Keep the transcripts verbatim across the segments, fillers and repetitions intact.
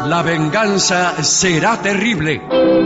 La venganza será terrible.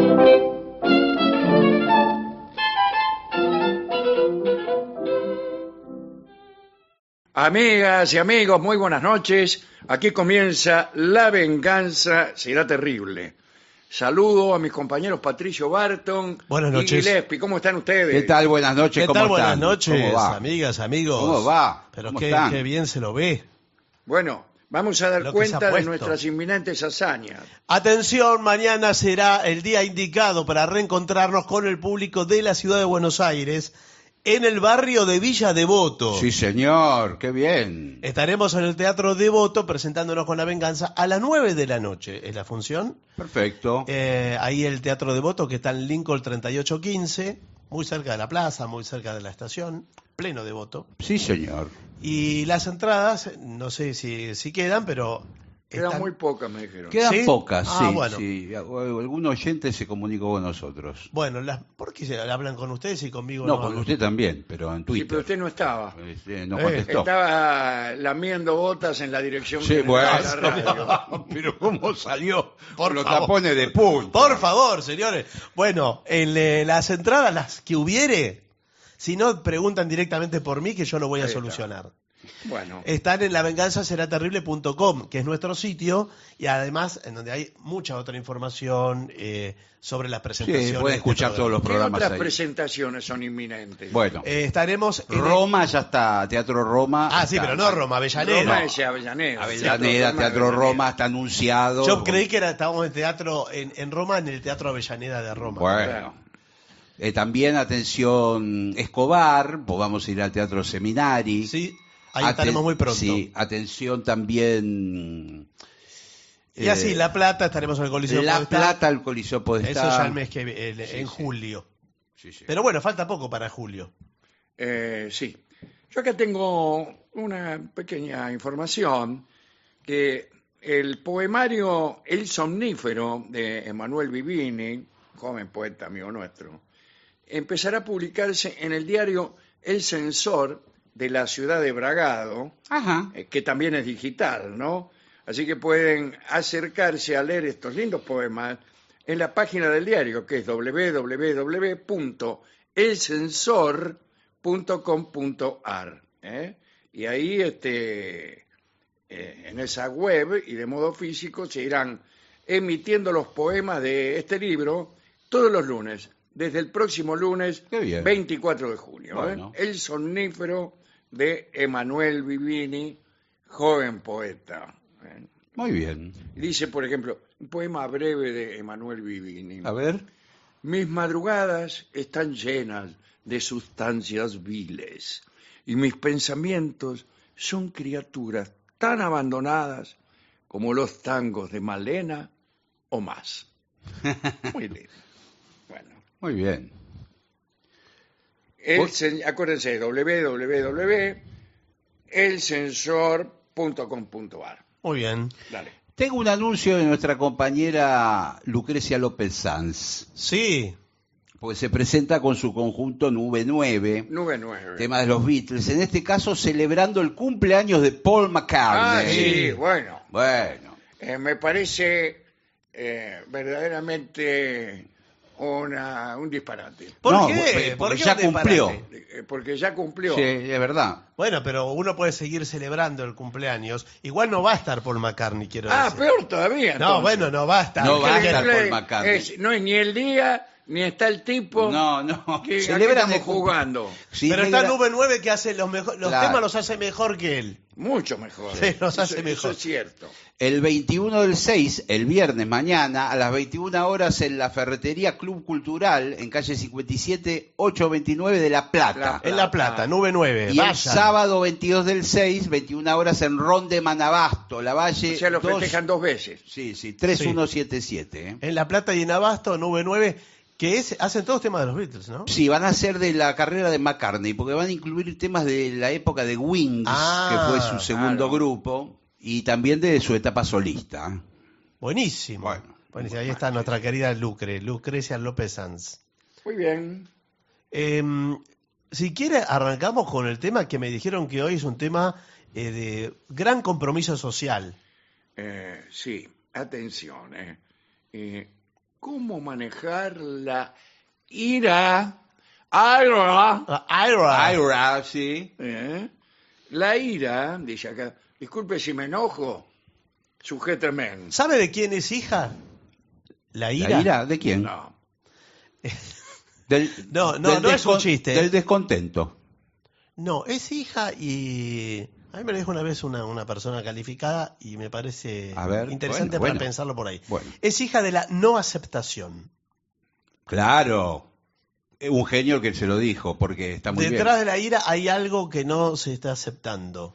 Amigas y amigos, muy buenas noches. Aquí comienza La venganza será terrible. Saludo a mis compañeros Patricio Barton Buenas y noches. Gillespie. ¿Cómo están ustedes? ¿Qué tal? Buenas noches. ¿Qué ¿Cómo tal? Buenas están? noches, ¿Cómo va? amigas, amigos. ¿Cómo va? Pero ¿Cómo qué, están? qué bien se lo ve. Bueno, vamos a dar Lo que se ha cuenta de puesto. nuestras inminentes hazañas. Atención, mañana será el día indicado para reencontrarnos con el público de la ciudad de Buenos Aires en el barrio de Villa Devoto. Sí, señor. Qué bien. Estaremos en el Teatro Devoto presentándonos con La venganza a las nueve de la noche. ¿Es la función? Perfecto. Eh, ahí el Teatro Devoto, que está en Lincoln treinta y ocho quince, muy cerca de la plaza, muy cerca de la estación, pleno Devoto. Sí, señor. Y las entradas, no sé si, si quedan, pero Quedan están- muy pocas, me dijeron. Quedan ¿Sí? pocas, Ah, sí, bueno. sí. Algún oyente se comunicó con nosotros. Bueno, las, ¿por qué se hablan con ustedes y conmigo No, no? con hablan? usted también, pero en Sí, Twitter. pero usted no estaba. Este, no Eh, contestó. Estaba lamiendo botas en la dirección Sí, general bueno. de la radio. Pero ¿cómo salió? Por Con los favor. tapones de punta. Por favor, señores. Bueno, el, eh, las entradas, las que hubiere, si no, preguntan directamente por mí que yo lo voy a Ahí está. solucionar. Bueno, Están en la venganza será terrible punto com, que es nuestro sitio, y además en donde hay mucha otra información eh, sobre las presentaciones. Sí, pueden de escuchar programa. todos los ¿qué programas otras ahí. presentaciones son inminentes? Bueno, Eh, estaremos en el- Roma ya está, Teatro Roma. Ah, sí, está. pero no Roma, Avellaneda. Roma es Avellaneda. Avellaneda, Sí, Teatro Avellaneda. Roma está anunciado. Yo creí que era, estábamos en teatro en, en Roma, en el Teatro Avellaneda de Roma. Bueno. Eh, también atención Escobar, pues vamos a ir al Teatro Seminari. Sí, ahí Aten- estaremos muy pronto. Sí, atención también. Y eh, así, La Plata, estaremos en el Coliseo La Podestá. Plata, el Coliseo Podestá. Eso ya el mes que vi- el- Sí, en sí. julio. Sí, sí. Pero bueno, falta poco para julio. Eh, sí. Yo acá tengo una pequeña información que el poemario El Somnífero de Emanuel Vivini, joven poeta amigo nuestro, empezará a publicarse en el diario El Censor de la ciudad de Bragado, Ajá. eh, que también es digital, ¿no? Así que pueden acercarse a leer estos lindos poemas en la página del diario, que es doble u doble u doble u punto el censor punto com punto a r. ¿eh? Y ahí, este, eh, en esa web y de modo físico, se irán emitiendo los poemas de este libro todos los lunes, desde el próximo lunes Qué bien. veinticuatro de junio. ¿eh? Bueno. El Somnífero de Emanuel Vivini, joven poeta. ¿eh? Muy bien. Y dice, por ejemplo, un poema breve de Emanuel Vivini. A ver. Mis madrugadas están llenas de sustancias viles y mis pensamientos son criaturas tan abandonadas como los tangos de Malena o más. Muy lindo. Bueno, Muy bien. el, Vos- cen- acuérdense, doble u doble u doble u punto el censor punto com punto a r. Muy bien. Dale. Tengo un anuncio de nuestra compañera Lucrecia López Sanz, Sí, porque se presenta con su conjunto Nube nueve, Nube nueve. tema de los Beatles, en este caso celebrando el cumpleaños de Paul Ah, McCartney. sí, bueno. Bueno, Eh, me parece eh, verdaderamente una, un disparate. ¿por No, qué? porque ¿Por qué ya un disparate? cumplió. Eh, porque ya cumplió. sí, es verdad. Bueno, pero uno puede seguir celebrando el cumpleaños. Igual no va a estar Paul McCartney, quiero Ah, decir. peor todavía. No, entonces. bueno, no va a estar. No va a Que estar le- Paul McCartney. es- no es ni el día, ni está el tipo. No, no. Que, Celebran aquí el estamos cum- jugando. Sí, Pero está celebra- Nube nueve que hace los mejor, los Claro. temas los hace mejor que él. Mucho mejor. Sí, los hace Eso- mejor. Eso es cierto. El veintiuno del seis, el viernes mañana, a las veintiuna horas en la Ferretería Club Cultural, en calle cincuenta y siete, ochocientos veintinueve de La Plata. La- En La Plata, Ah. Nube nueve. Y el Vayan. sábado veintidós del seis, veintiuna horas en Ron de Manabasto, La Valle. O sea, lo dos- festejan dos veces. Sí, sí, tres uno siete siete. ¿eh? En La Plata y en Abasto, Nube nueve, que es, hacen todos temas de los Beatles, ¿no? Sí, van a ser de la carrera de McCartney, porque van a incluir temas de la época de Wings, Ah, que fue su segundo claro. grupo, y también de su etapa solista. Buenísimo. Bueno. Buenísimo. Ahí está nuestra querida Lucre, Lucrecia López Sanz. Muy bien. Eh, si quiere, arrancamos con el tema que me dijeron que hoy es un tema eh, de gran compromiso social. Eh, sí. atención, eh, eh, ¿cómo manejar la ira? Ira, Ah, Ira. Ira, sí. ¿eh? La ira, dice acá, disculpe si me enojo, sujéteme. ¿Sabe de quién es hija? La ira. ¿La ira? ¿De quién? No. Del, No, no, del no es un descon- chiste. Del descontento. No, es hija y... A mí me lo dijo una vez una, una persona calificada y me parece A ver, interesante bueno, para bueno. pensarlo por ahí. Bueno. Es hija de la no aceptación. Claro. Un genio que se lo dijo, porque está muy Detrás bien. de la ira hay algo que no se está aceptando.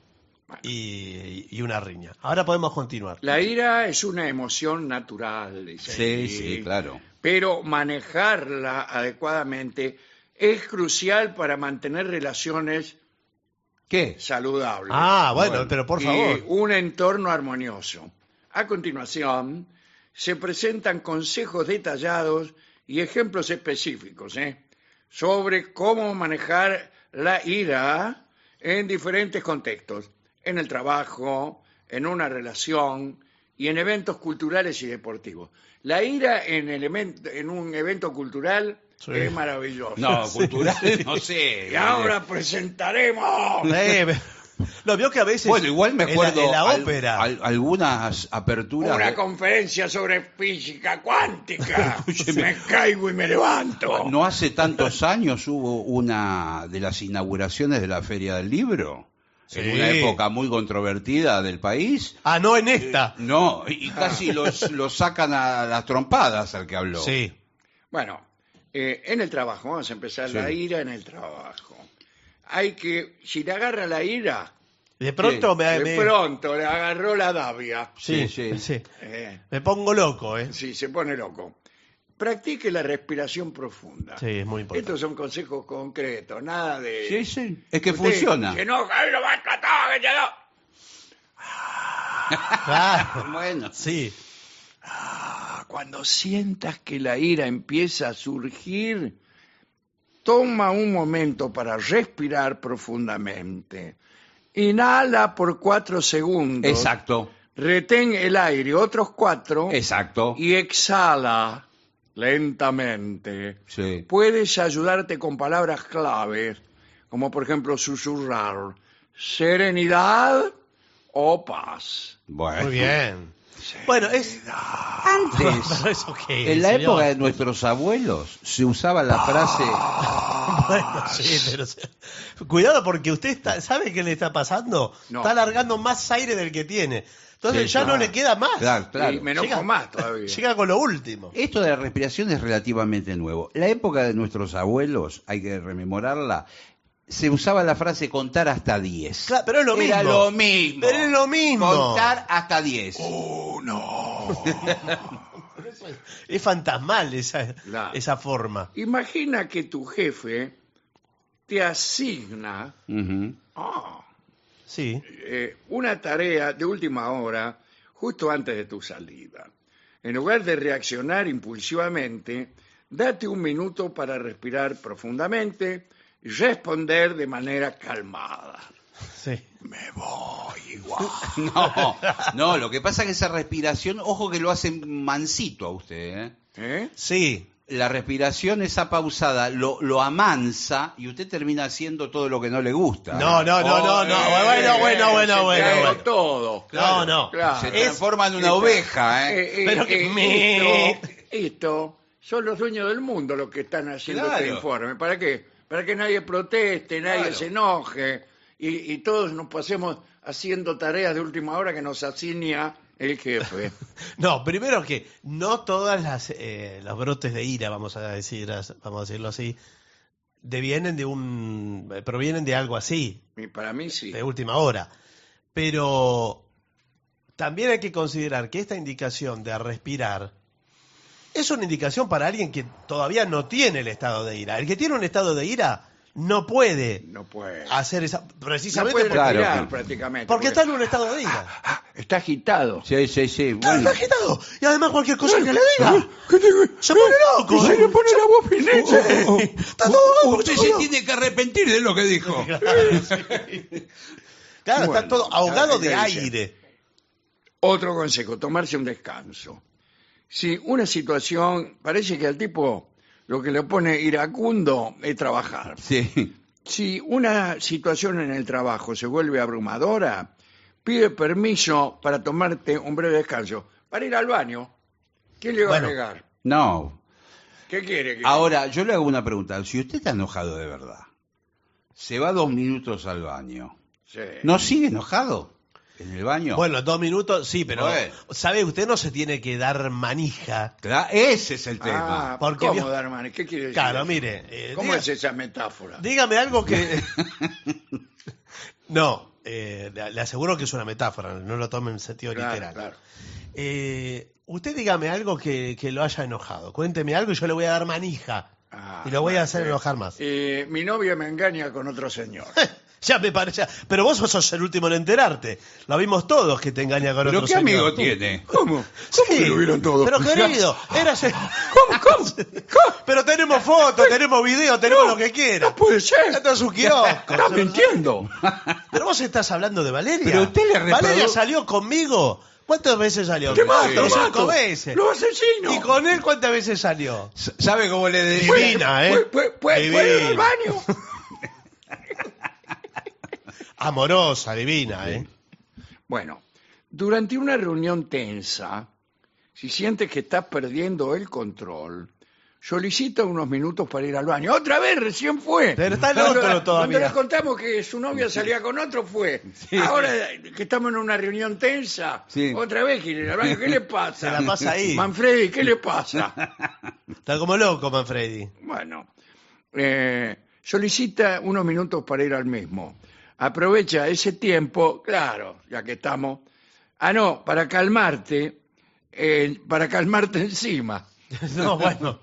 Y, y una riña. Ahora podemos continuar. La ira es una emoción natural, dice Sí, ahí, sí, claro. pero manejarla adecuadamente es crucial para mantener relaciones ¿Qué? saludables. Ah, bueno, Bueno, pero por y favor. un entorno armonioso. A continuación, se presentan consejos detallados y ejemplos específicos ¿eh? sobre cómo manejar la ira en diferentes contextos, en el trabajo, en una relación y en eventos culturales y deportivos. La ira en, elemento, en un evento cultural Sí. es maravillosa. No, cultural, no sé. Y ahora presentaremos... Eh, me- no, vio que a veces Bueno, igual me en la- acuerdo en la, al- ópera. al- algunas aperturas. Una de- conferencia sobre física cuántica. Me caigo y me levanto. No hace tantos años hubo una de las inauguraciones de la Feria del Libro, Sí. en una época muy controvertida del país. Ah, no en esta. No, y casi los, los sacan a las trompadas al que habló. Sí. Bueno, eh, en el trabajo, vamos a empezar Sí. la ira en el trabajo. Hay que, si le agarra la ira, De pronto me, de me- pronto le agarró la davia. sí, Sí, sí. sí. Eh, Me pongo loco, ¿eh? sí, se pone loco. Practique la respiración profunda. Sí, es muy importante. Estos son consejos concretos, nada de... Sí, sí, es que Usted funciona. Se enoja, ¡ay, lo va a tratar, que ya no! Claro. Bueno, Sí. Ah, cuando sientas que la ira empieza a surgir, toma un momento para respirar profundamente. Inhala por cuatro segundos. exacto, Retén el aire otros cuatro. exacto. Y exhala lentamente. Sí. Puedes ayudarte con palabras claves, como por ejemplo susurrar serenidad o paz. Bueno. Muy bien. Bueno, es... Antes, Pero eso qué, en la señor. época de nuestros abuelos, se usaba la frase... Bueno, sí, pero... se- Cuidado porque usted está, ¿sabe qué le está pasando? No. Está alargando más aire del que tiene. Entonces Sí, ya claro. no le queda más. Claro, claro. Y me enojo Llega- más todavía. Llega con lo último. Esto de la respiración es relativamente nuevo. La época de nuestros abuelos, hay que rememorarla, se usaba la frase contar hasta diez. Claro, pero es lo Era mismo. lo mismo. Pero es lo mismo. Contar hasta diez. Uno. Es fantasmal esa, Claro. esa forma. Imagina que tu jefe te asigna Ujú. ah, Sí. eh, una tarea de última hora justo antes de tu salida. En lugar de reaccionar impulsivamente, date un minuto para respirar profundamente y responder de manera calmada. Sí. Me voy igual. No, no, lo que pasa es que esa respiración, ojo que lo hace mansito a usted, ¿eh? ¿Eh? Sí. La respiración, esa pausada, lo, lo amansa y usted termina haciendo todo lo que no le gusta. No, no, no, no, no. Bueno, bueno, bueno, Se bueno, tragó bueno. todo. No, no. Claro. Se Es- transforma en una Esta- oveja, ¿eh? Eh, eh, Pero que eh, me- esto, esto son los dueños del mundo los que están haciendo Claro. este informe. ¿Para qué? Para que nadie proteste, nadie Claro. se enoje y, y todos nos pasemos haciendo tareas de última hora que nos asigna el jefe. No, primero que no todas las eh, los brotes de ira, vamos a decir, as- vamos a decirlo así, devienen de un eh, provienen de algo así, Y para mí sí. de última hora. Pero también hay que considerar que esta indicación de respirar es una indicación para alguien que todavía no tiene el estado de ira. El que tiene un estado de ira no puede No puede. hacer esa No precisamente puede porque, Claro. respirar prácticamente. porque está en un estado de ira. Ah, está agitado. Sí, sí, sí. Está Bueno. agitado. Y además cualquier cosa que le diga ¿Qué te- se pone loco. Se ¿eh? le pone la voz finete. Está todo loco, Usted todo se loco. tiene que arrepentir de lo que dijo. Claro, Bueno, está todo ahogado de ¿qué dice? aire. Otro consejo, tomarse un descanso. Si una situación, parece que al tipo lo que le pone iracundo es trabajar. Sí. Si una situación en el trabajo se vuelve abrumadora, pide permiso para tomarte un breve descanso, para ir al baño. ¿Qué le va Bueno. a negar? No. ¿Qué quiere? que- Ahora, yo le hago una pregunta. Si usted está enojado de verdad, se va dos minutos al baño, Sí. ¿no sigue enojado en el baño? Bueno, dos minutos, sí, pero Bueno. ¿sabe? Usted no se tiene que dar manija. Claro, ese es el tema. Ah, Porque ¿cómo vio- dar mano? ¿Qué quiere decir? Claro, eso? mire. eh, ¿Cómo diga- es esa metáfora? Dígame algo que... No, eh, le le aseguro que es una metáfora, no lo tome en sentido Claro, literal. claro. Eh, usted dígame algo que, que lo haya enojado. Cuénteme algo y yo le voy a dar manija. Ah, y lo voy a hacer eh, enojar más. eh, mi novia me engaña con otro señor. Ya me parece. Pero vos sos el último en enterarte. Lo vimos todos que te engaña con ¿Pero otro qué señor. amigo tiene? ¿Cómo? ¿Cómo Sí, que lo vieron todo? Pero querido, era ese- ¿Cómo? ¿Cómo? ¿Cómo? Pero tenemos fotos, tenemos videos, tenemos lo que quiera. No puede ser. Esto es un kiosco. Estás mintiendo. Pero vos estás hablando de Valeria. Pero usted le reprodu- Valeria salió conmigo. ¿Cuántas veces salió? Te mato, Cuatro o te cinco mato. veces. Lo asesino. ¿Y con él cuántas veces salió? S- ¿Sabe cómo le Divina, digo? ¿eh? ¿Puede, puede, puede- puede ir al Divina. baño? Amorosa, divina, ¿eh? Bueno, durante una reunión tensa, si sientes que estás perdiendo el control, solicita unos minutos para ir al baño. ¡Otra vez! Recién fue. Pero está el Cuando- otro todavía. Cuando le contamos que su novia salía con otro, fue. Ahora que estamos en una reunión tensa, Sí. otra vez quiere ir al baño. ¿Qué le pasa? Se la pasa ahí. Manfredi, ¿qué le pasa? Está como loco, Manfredi. Bueno, eh, solicita unos minutos para ir al mismo. Aprovecha ese tiempo, claro, ya que estamos. Ah, no, para calmarte, eh, para calmarte encima No, bueno.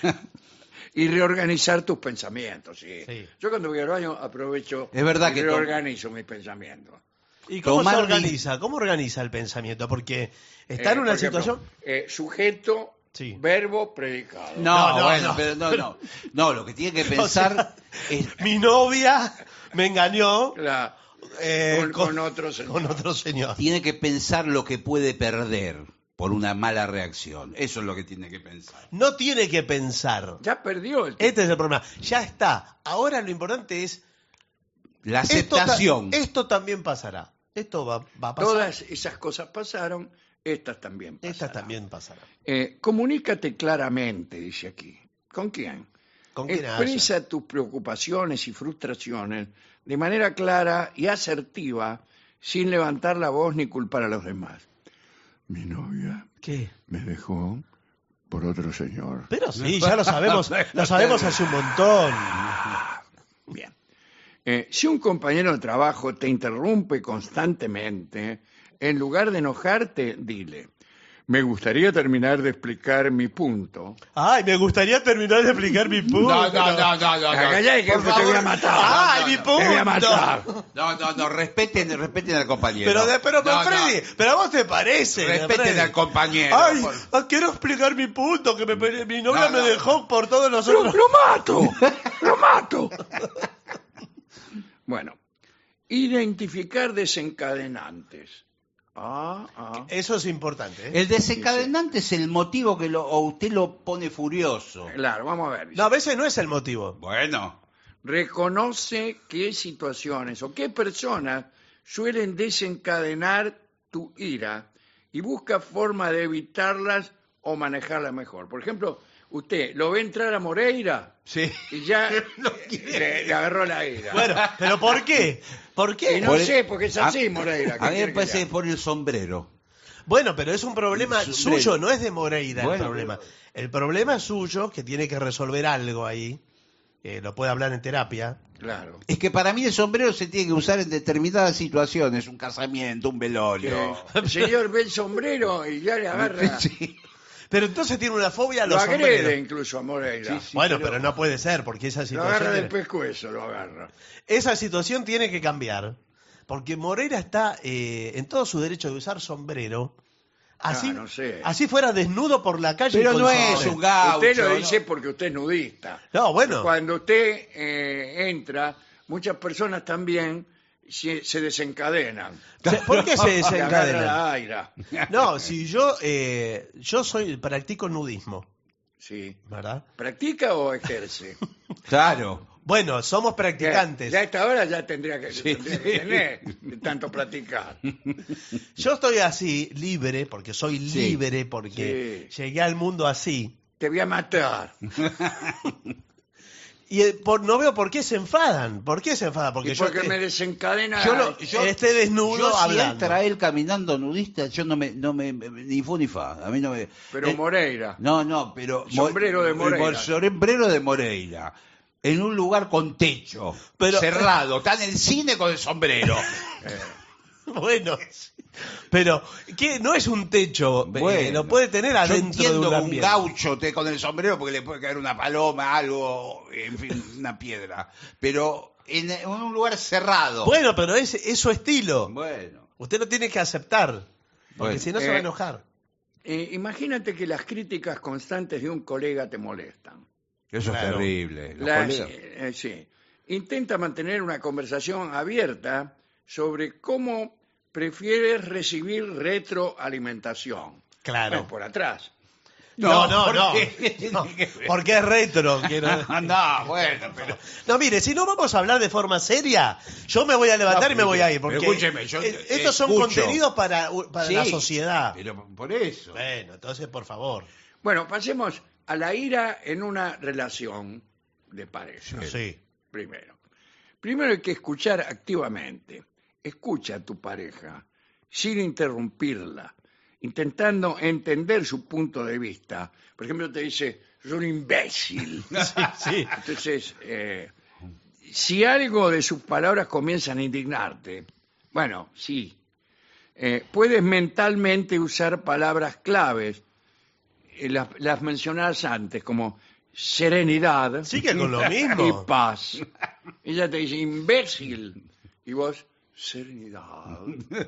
y reorganizar tus pensamientos. Sí. Sí. Yo cuando voy al baño aprovecho Es verdad y que reorganizo mis pensamientos. ¿Y cómo Tomar se di- organiza? ¿Cómo organiza el pensamiento? Porque está Eh, en una por ejemplo, situación... eh, sujeto, Sí. verbo, predicado. No, No, no, bueno, no. pero no, no. No, lo que tiene que pensar O sea, es... Mi novia me engañó La- eh, con, con otro señor. con otro señor. Tiene que pensar lo que puede perder por una mala reacción. Eso es lo que tiene que pensar. No tiene que pensar. Ya perdió el tipo. Este es el problema. Ya está. Ahora lo importante es... La Esto, ta- aceptación. esto también pasará. Esto va, va a pasar. Todas esas cosas pasaron, estas también pasarán. Estas también pasarán. Eh, comunícate claramente, dice aquí. ¿Con quién? ¿Con quién haya? Expresa tus preocupaciones y frustraciones de manera clara y asertiva, sin levantar la voz ni culpar a los demás. Mi novia ¿Qué? me dejó por otro señor. Pero sí, ya lo sabemos. Lo sabemos hace un montón. Bien. Eh, si un compañero de trabajo te interrumpe constantemente, en lugar de enojarte, dile, me gustaría terminar de explicar mi punto. Ay, me gustaría terminar de explicar mi punto. No, no, no, no, no. Callá, que Por te favor. voy a matar. Ay, no, mi no. punto. Te voy a matar. No, no, no, respeten, respeten al compañero. Pero, de, pero No, Manfredi, pero a vos te parece. Respeten Manfredi. al compañero. Ay, por- ah, quiero explicar mi punto, que me, mi novia No, me no. dejó por todos los ¡Lo, otros. lo mato! ¡Lo mato! Bueno, identificar desencadenantes. Ah, ah. Eso es importante. ¿eh? El desencadenante es el motivo que lo, o usted lo pone furioso. Claro, vamos a ver. No, a veces no es el motivo. Bueno, Reconoce qué situaciones o qué personas suelen desencadenar tu ira y busca forma de evitarlas o manejarlas mejor. Por ejemplo, usted lo ve entrar a Moreira Sí. y ya le, le agarró la ira. Bueno, pero ¿por qué? ¿Por Y qué? no Por el- sé, porque es así, a- Moreira. ¿qué A mí quiere me que parece le que por el sombrero. Bueno, pero es un problema Un sombrero. suyo, no es de Moreira Bueno, el problema. El problema es suyo, que tiene que resolver algo ahí. Eh, lo puede hablar en terapia. haga? Claro. Es que para mí el sombrero se tiene que usar en determinadas situaciones, un casamiento, un velorio. Que el señor ve el sombrero y ya le agarra. Sí. Pero entonces tiene una fobia a Lo los agrede sombreros. incluso a Moreira. Sí, sí. Bueno, pero- pero no puede ser, porque esa Lo situación, agarra del tiene- pescuezo, lo agarra. esa situación tiene que cambiar. Porque Moreira está eh, en todo su derecho de usar sombrero. Así, Ah, no sé. así fuera desnudo por la calle. Pero con no es sombrero. un gaucho. Usted lo ¿no? dice porque usted es nudista. No, bueno. Cuando usted eh, entra, muchas personas también se, se desencadenan. ¿Por qué se Se agarra desencadena? la aira. No, si yo eh, yo soy practico nudismo, Sí. ¿verdad? ¿Practica o ejerce? Claro. Bueno, somos Ya, practicantes. ya a esta hora ya tendría que, Sí, tendría sí. que tener de tanto practicar. Yo estoy así, libre, porque soy Sí. libre, porque Sí. llegué al mundo así. Te voy a matar. Y eh, por, no veo por qué se enfadan. ¿Por qué se enfadan? Porque Y yo porque te- me desencadena. Yo lo- yo esté desnudo yo si hablando. entra él caminando nudista, yo no me, no me, ni fu ni fa. A mí no me. Pero eh, Moreira. No, no, pero. Sombrero de Moreira. el Sombrero de Moreira. En un lugar con techo, Pero- cerrado. Está en el cine con el sombrero. Bueno, sí. Pero ¿qué? No es un techo, eh, Bueno, lo puede tener Yo adentro de entiendo un que un ambiente. gaucho te con el sombrero porque le puede caer una paloma, algo, en fin, una piedra. Pero en, en un lugar cerrado. Bueno, pero es, es su estilo. Bueno. Usted lo tiene que aceptar, porque Bueno. si no se va a Eh, enojar. Eh, imagínate que las críticas constantes de un colega te molestan. Eso Claro. es terrible. Los Las- colegas- eh, sí. Intenta mantener una conversación abierta sobre cómo prefieres recibir retroalimentación. Claro. Bueno, por atrás. No, no, ¿por no. qué? No, porque es retro. que no- No, bueno, pero. No, mire, si no vamos a hablar de forma seria, yo me voy a levantar No, y me voy a ir. Porque pero escúcheme, yo eh, estos son escucho. contenidos para, para Sí, la sociedad. Pero por eso. Bueno, entonces, por favor. Bueno, pasemos a la ira en una relación de pareja. Sí. Primero. Primero hay que escuchar activamente. Escucha a tu pareja sin interrumpirla, intentando entender su punto de vista. Por ejemplo, te dice, sos un imbécil. Sí, sí. Entonces, eh, si algo de sus palabras comienzan a indignarte, bueno, sí, eh, puedes mentalmente usar palabras claves, eh, las, las mencionadas antes, como serenidad Sigue con lo mismo. y paz. Ella te dice, imbécil, y vos, serenidad,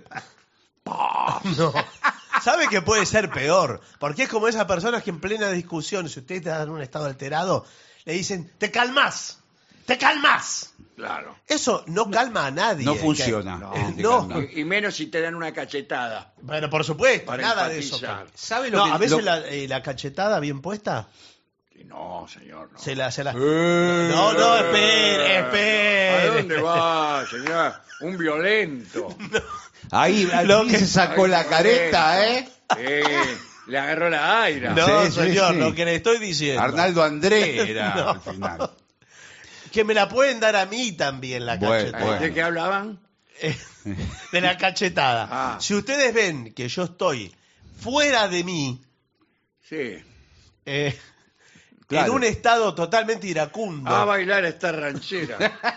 paz. No. ¿Sabe que puede ser peor? Porque es como esas personas que en plena discusión, si usted está en un estado alterado, le dicen, te calmas, te calmas. Claro. Eso no calma a nadie. No Que- funciona. No. Este No. calma. Y, y menos si te dan una cachetada. Bueno, por supuesto, Para nada de eso. empatizar. ¿Sabe lo No, que a veces lo- la, eh, la cachetada bien puesta, Y no, señor, no. se la... Se la... Eh, No, no, espere, ¿A espere. dónde va, señor? Un violento. Ahí, Lo ahí que- se sacó Ay, la careta, ¿eh? Sí, le agarró la aira. No, Sí, sí, señor, sí. lo que le estoy diciendo. Arnaldo André era No. al final. Que me la pueden dar a mí también la Bueno, cachetada. bueno. ¿De qué hablaban? Eh, de la cachetada. Ah. Si ustedes ven que yo estoy fuera de mí, Sí. eh, Claro. en un estado totalmente iracundo, A bailar esta ranchera.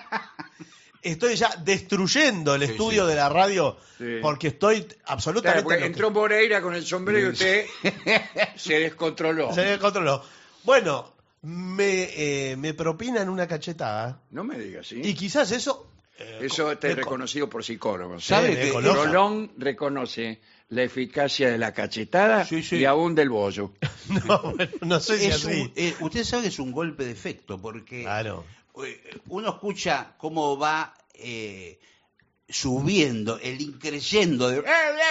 estoy ya destruyendo el Sí, estudio sí. de la radio Sí. porque estoy Claro, absolutamente... porque enloque- entró Moreira con el sombrero y usted se descontroló. Se descontroló. Bueno, me, eh, me propinan una cachetada No me digas, ¿sí? y quizás eso... eh, Eso está me- reconocido por psicólogos. ¿Sabe me que conozco. Rolón reconoce la eficacia de la cachetada Sí, sí. y aún del bollo. No, bueno, no sé si Es así. un- eh, usted sabe que es un golpe de efecto, porque Claro. eh, uno escucha cómo va eh, subiendo el increyendo de...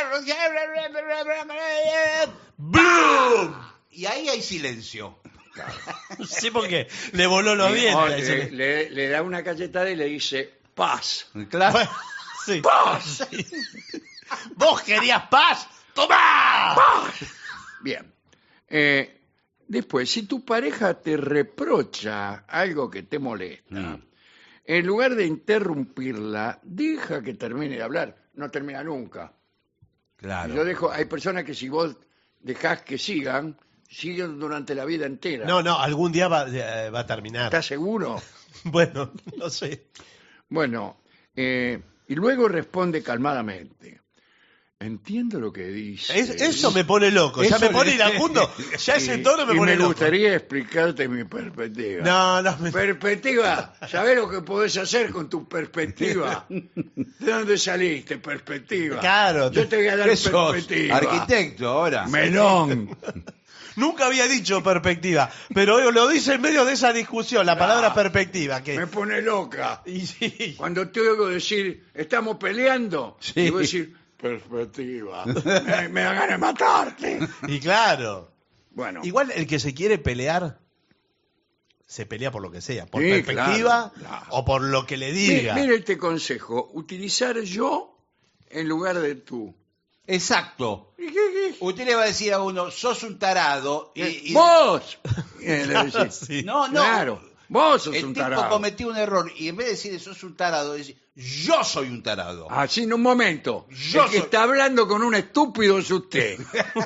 ¡Bum! Y ahí hay silencio. Sí, porque le voló los Y, dientes. oh, ahí se le, le- le- le da una cachetada y le dice, paz. Claro. Bueno, sí. Sí. ¿Vos querías paz? ¡Tomá! Bien. Eh, después, si tu pareja te reprocha algo que te molesta, Mm. en lugar de interrumpirla, deja que termine de hablar. No termina nunca. Claro. Yo dejo, hay personas que si vos dejás que sigan, siguen durante la vida entera. No, no, algún día va, eh, va a terminar. ¿Estás seguro? Bueno, no sé. Bueno, eh, y luego responde calmadamente. Entiendo lo que dice. Es- eso me pone loco. Ya Eso me pone le- iracundo. Ya ese tono me y pone me loco. gustaría explicarte mi perspectiva. No, no. me- Perspectiva, ¿sabés lo que podés hacer con tu perspectiva? ¿De dónde saliste, perspectiva? Claro, Yo te voy a dar ¿Qué sos? perspectiva. Arquitecto ahora. Melón. Nunca había dicho perspectiva, pero lo dice en medio de esa discusión, la palabra perspectiva. Que... Me pone loca. Y sí. Cuando te oigo decir, estamos peleando, Sí. y voy a decir, perspectiva. me, me da ganas de matarte. Y claro. Bueno, Igual el que se quiere pelear, se pelea por lo que sea, por Sí, perspectiva claro, claro. o por lo que le mi- diga. mire este consejo, utilizar yo en lugar de tú. Exacto. ¿Y qué- qué? Usted le va a decir a uno, sos un tarado. Y, y- ¡Vos! Eh, le decís. Sí. No, no. Claro, vos sos El un tipo tarado. cometió un error y en vez de decir sos un tarado, dice yo soy un tarado. Así en un momento. Yo el que soy- está hablando con un estúpido es usted.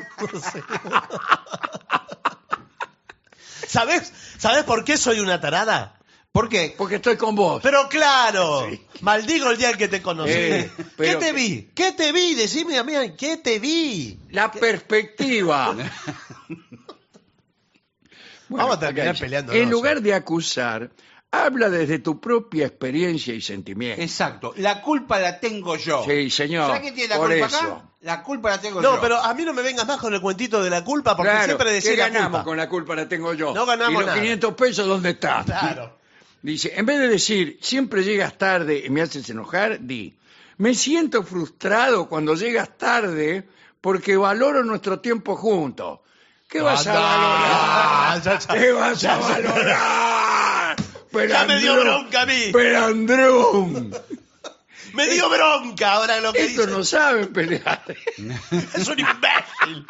¿Sabes? ¿Sabes por qué soy una tarada? ¿Por qué? Porque estoy con vos. Pero claro, Sí. maldigo el día en que te conocí. Eh, ¿Qué pero te que- vi? ¿Qué te vi? Decime a mí, ¿qué te vi? La perspectiva. Vamos a terminar acá dice, peleándonos. En lugar de acusar, habla desde tu propia experiencia y sentimiento. Exacto. La culpa la tengo yo. Sí, señor, ¿Sabes quién tiene la por culpa eso. acá? La culpa la tengo yo. No, pero a mí no me vengas más con el cuentito de la culpa porque Claro, siempre decís ¿qué la ganamos culpa. con la culpa la tengo yo? No ganamos ¿Y los nada. quinientos pesos dónde están? Claro. Dice, en vez de decir, siempre llegas tarde y me haces enojar, di, me siento frustrado cuando llegas tarde porque valoro nuestro tiempo juntos. ¿Qué vas a Anda, valorar? ya, ya, ¿Qué vas ya, a ya. valorar? Ya me dio Pelandrú, bronca a mí. Pelandrú. Me dio bronca ahora lo que Estos dice. no saben pelear. Es un imbécil.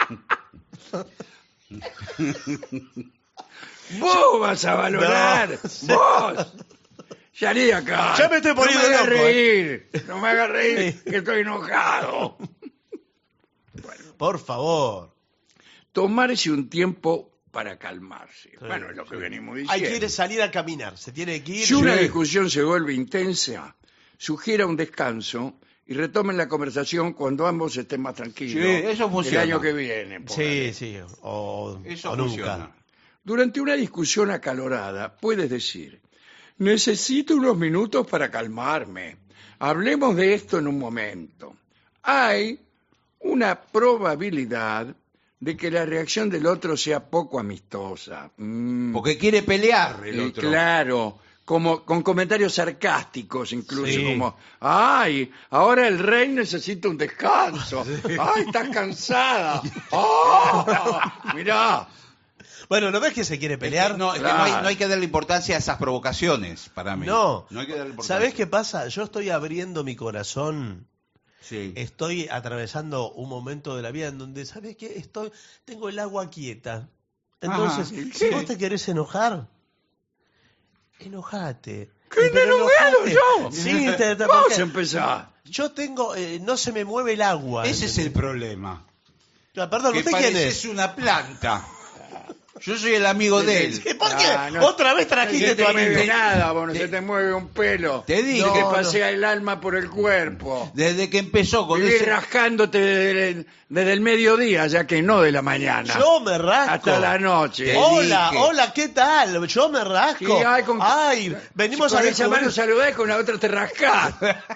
Vos vas a valorar. No, sí. Vos. Salí de acá. Ya me estoy poniendo no me hagas loco, ¿eh? reír. No me hagas reír, Sí. que estoy enojado. Por favor. Tomarse un tiempo para calmarse. Bueno, es lo que venimos diciendo. Hay que ir a salir a caminar. Se tiene que ir. Si una Sí. discusión se vuelve intensa, sugiera un descanso y retomen la conversación cuando ambos estén más tranquilos. Sí, eso funciona. El año que viene. póngale. Sí, sí. O, Eso o funciona. nunca. Durante una discusión acalorada, puedes decir, necesito unos minutos para calmarme. Hablemos de esto en un momento. Hay una probabilidad de que la reacción del otro sea poco amistosa. Mm, Porque quiere pelear el eh, otro. Claro, como con comentarios sarcásticos incluso, Sí. como, ay, ahora el rey necesita un descanso. Ay, estás cansada. Ah, mirá. Bueno, ¿no ves que se quiere pelear? No, es que Claro. no hay, no hay que darle importancia a esas provocaciones para mí. No. No hay que darle importancia. ¿Sabés qué pasa? Yo estoy abriendo mi corazón. Sí. Estoy atravesando un momento de la vida en donde, ¿sabes qué? Estoy, tengo el agua quieta. Entonces, Ajá, si vos te querés enojar, enojate. ¿Qué Pero enojado enojate. yo? Sí, te, te- Vos porque empezás. yo tengo, eh, no se me mueve el agua. Ese es el ¿entendés? problema. Ah, Perdón, Que ¿usted quién pareces es? una planta. Yo soy el amigo de él. ¿Qué? ¿Por qué? Ah, no. Otra vez No trajiste se te tu mueve amigo. nada, vos, no se te mueve un pelo. Te digo. que No, pasea el alma por el cuerpo. Desde que empezó con Vivís ese... rascándote desde el, desde el mediodía, ya que no de la mañana. Yo me rasco. Hasta la noche. Te Hola, dije. hola, ¿qué tal? Yo me rasco. Sí, ay, con- Ay, venimos con a esa descubrir- mano saludás y con la otra te rascás.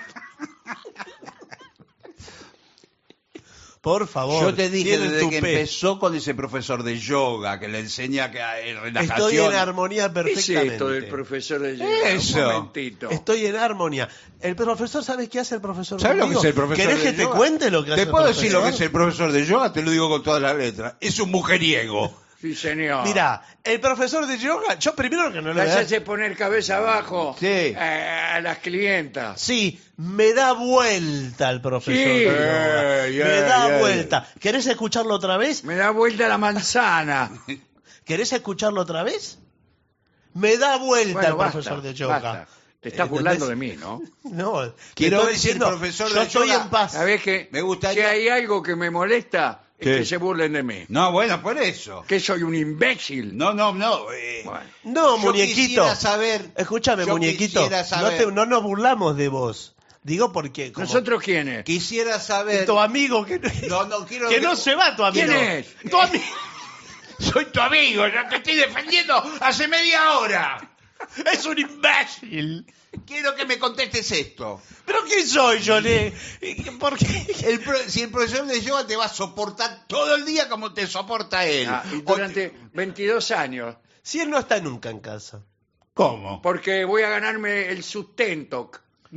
Por favor. Yo te dije tienen desde que tupé. empezó con ese profesor de yoga que le enseña que hay relajación. Estoy en armonía ¿Qué es perfectamente. esto del profesor de yoga? Eso. Un momentito. Estoy en armonía. El profesor, ¿sabes qué hace el profesor? ¿Sabes lo que conmigo? es el profesor ¿Querés de que te yoga? cuente lo que hace Te el puedo profesor? decir lo que es el profesor de yoga, te lo digo con todas las letras. Es un mujeriego. Sí, señor. Mira, el profesor de yoga, yo primero que no le Las voy a- hace poner cabeza abajo Sí. eh, a las clientas. Sí, me da vuelta el profesor Sí. de yoga. Ey, me ey, da ey. vuelta. ¿Querés escucharlo otra vez? Me da vuelta la manzana. ¿Querés escucharlo otra vez? Me da vuelta Bueno, el basta, profesor de yoga. basta. Te estás ¿Entendés? burlando de mí, ¿no? No, te Quiero estoy ver si el diciendo, profesor yo de estoy yoga- en paz. ¿Sabés que Me gustaría- si hay algo que me molesta es ¿Qué? que se burlen de mí? No, bueno, por eso. Que soy un imbécil. No, no, no. eh, Bueno. No, yo muñequito. quisiera saber. Escúchame, yo muñequito. quisiera No, saber- te- no nos burlamos de vos. Digo porque... como- ¿Nosotros quiénes? Quisiera saber. Tu amigo que... No, no, quiero que no se va tu amigo. ¿Quién es? Tu amigo. Soy tu amigo, yo te estoy defendiendo hace media hora. Es un imbécil. Quiero que me contestes esto. ¿Pero quién soy yo, Le? ¿Por qué? El pro- si el profesor de yoga te va a soportar todo el día como te soporta él. Ah, y O durante te- veintidós años. Si él no está nunca en casa. ¿Cómo? Porque voy a ganarme el sustento.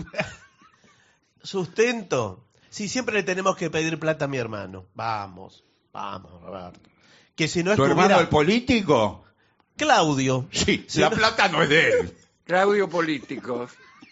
¿Sustento? Sí, siempre le tenemos que pedir plata a mi hermano. Vamos, vamos, Roberto. Que si no ¿Tu estuviera... hermano el político? Claudio. Sí, Si la no- plata no es de él. Claudio Político.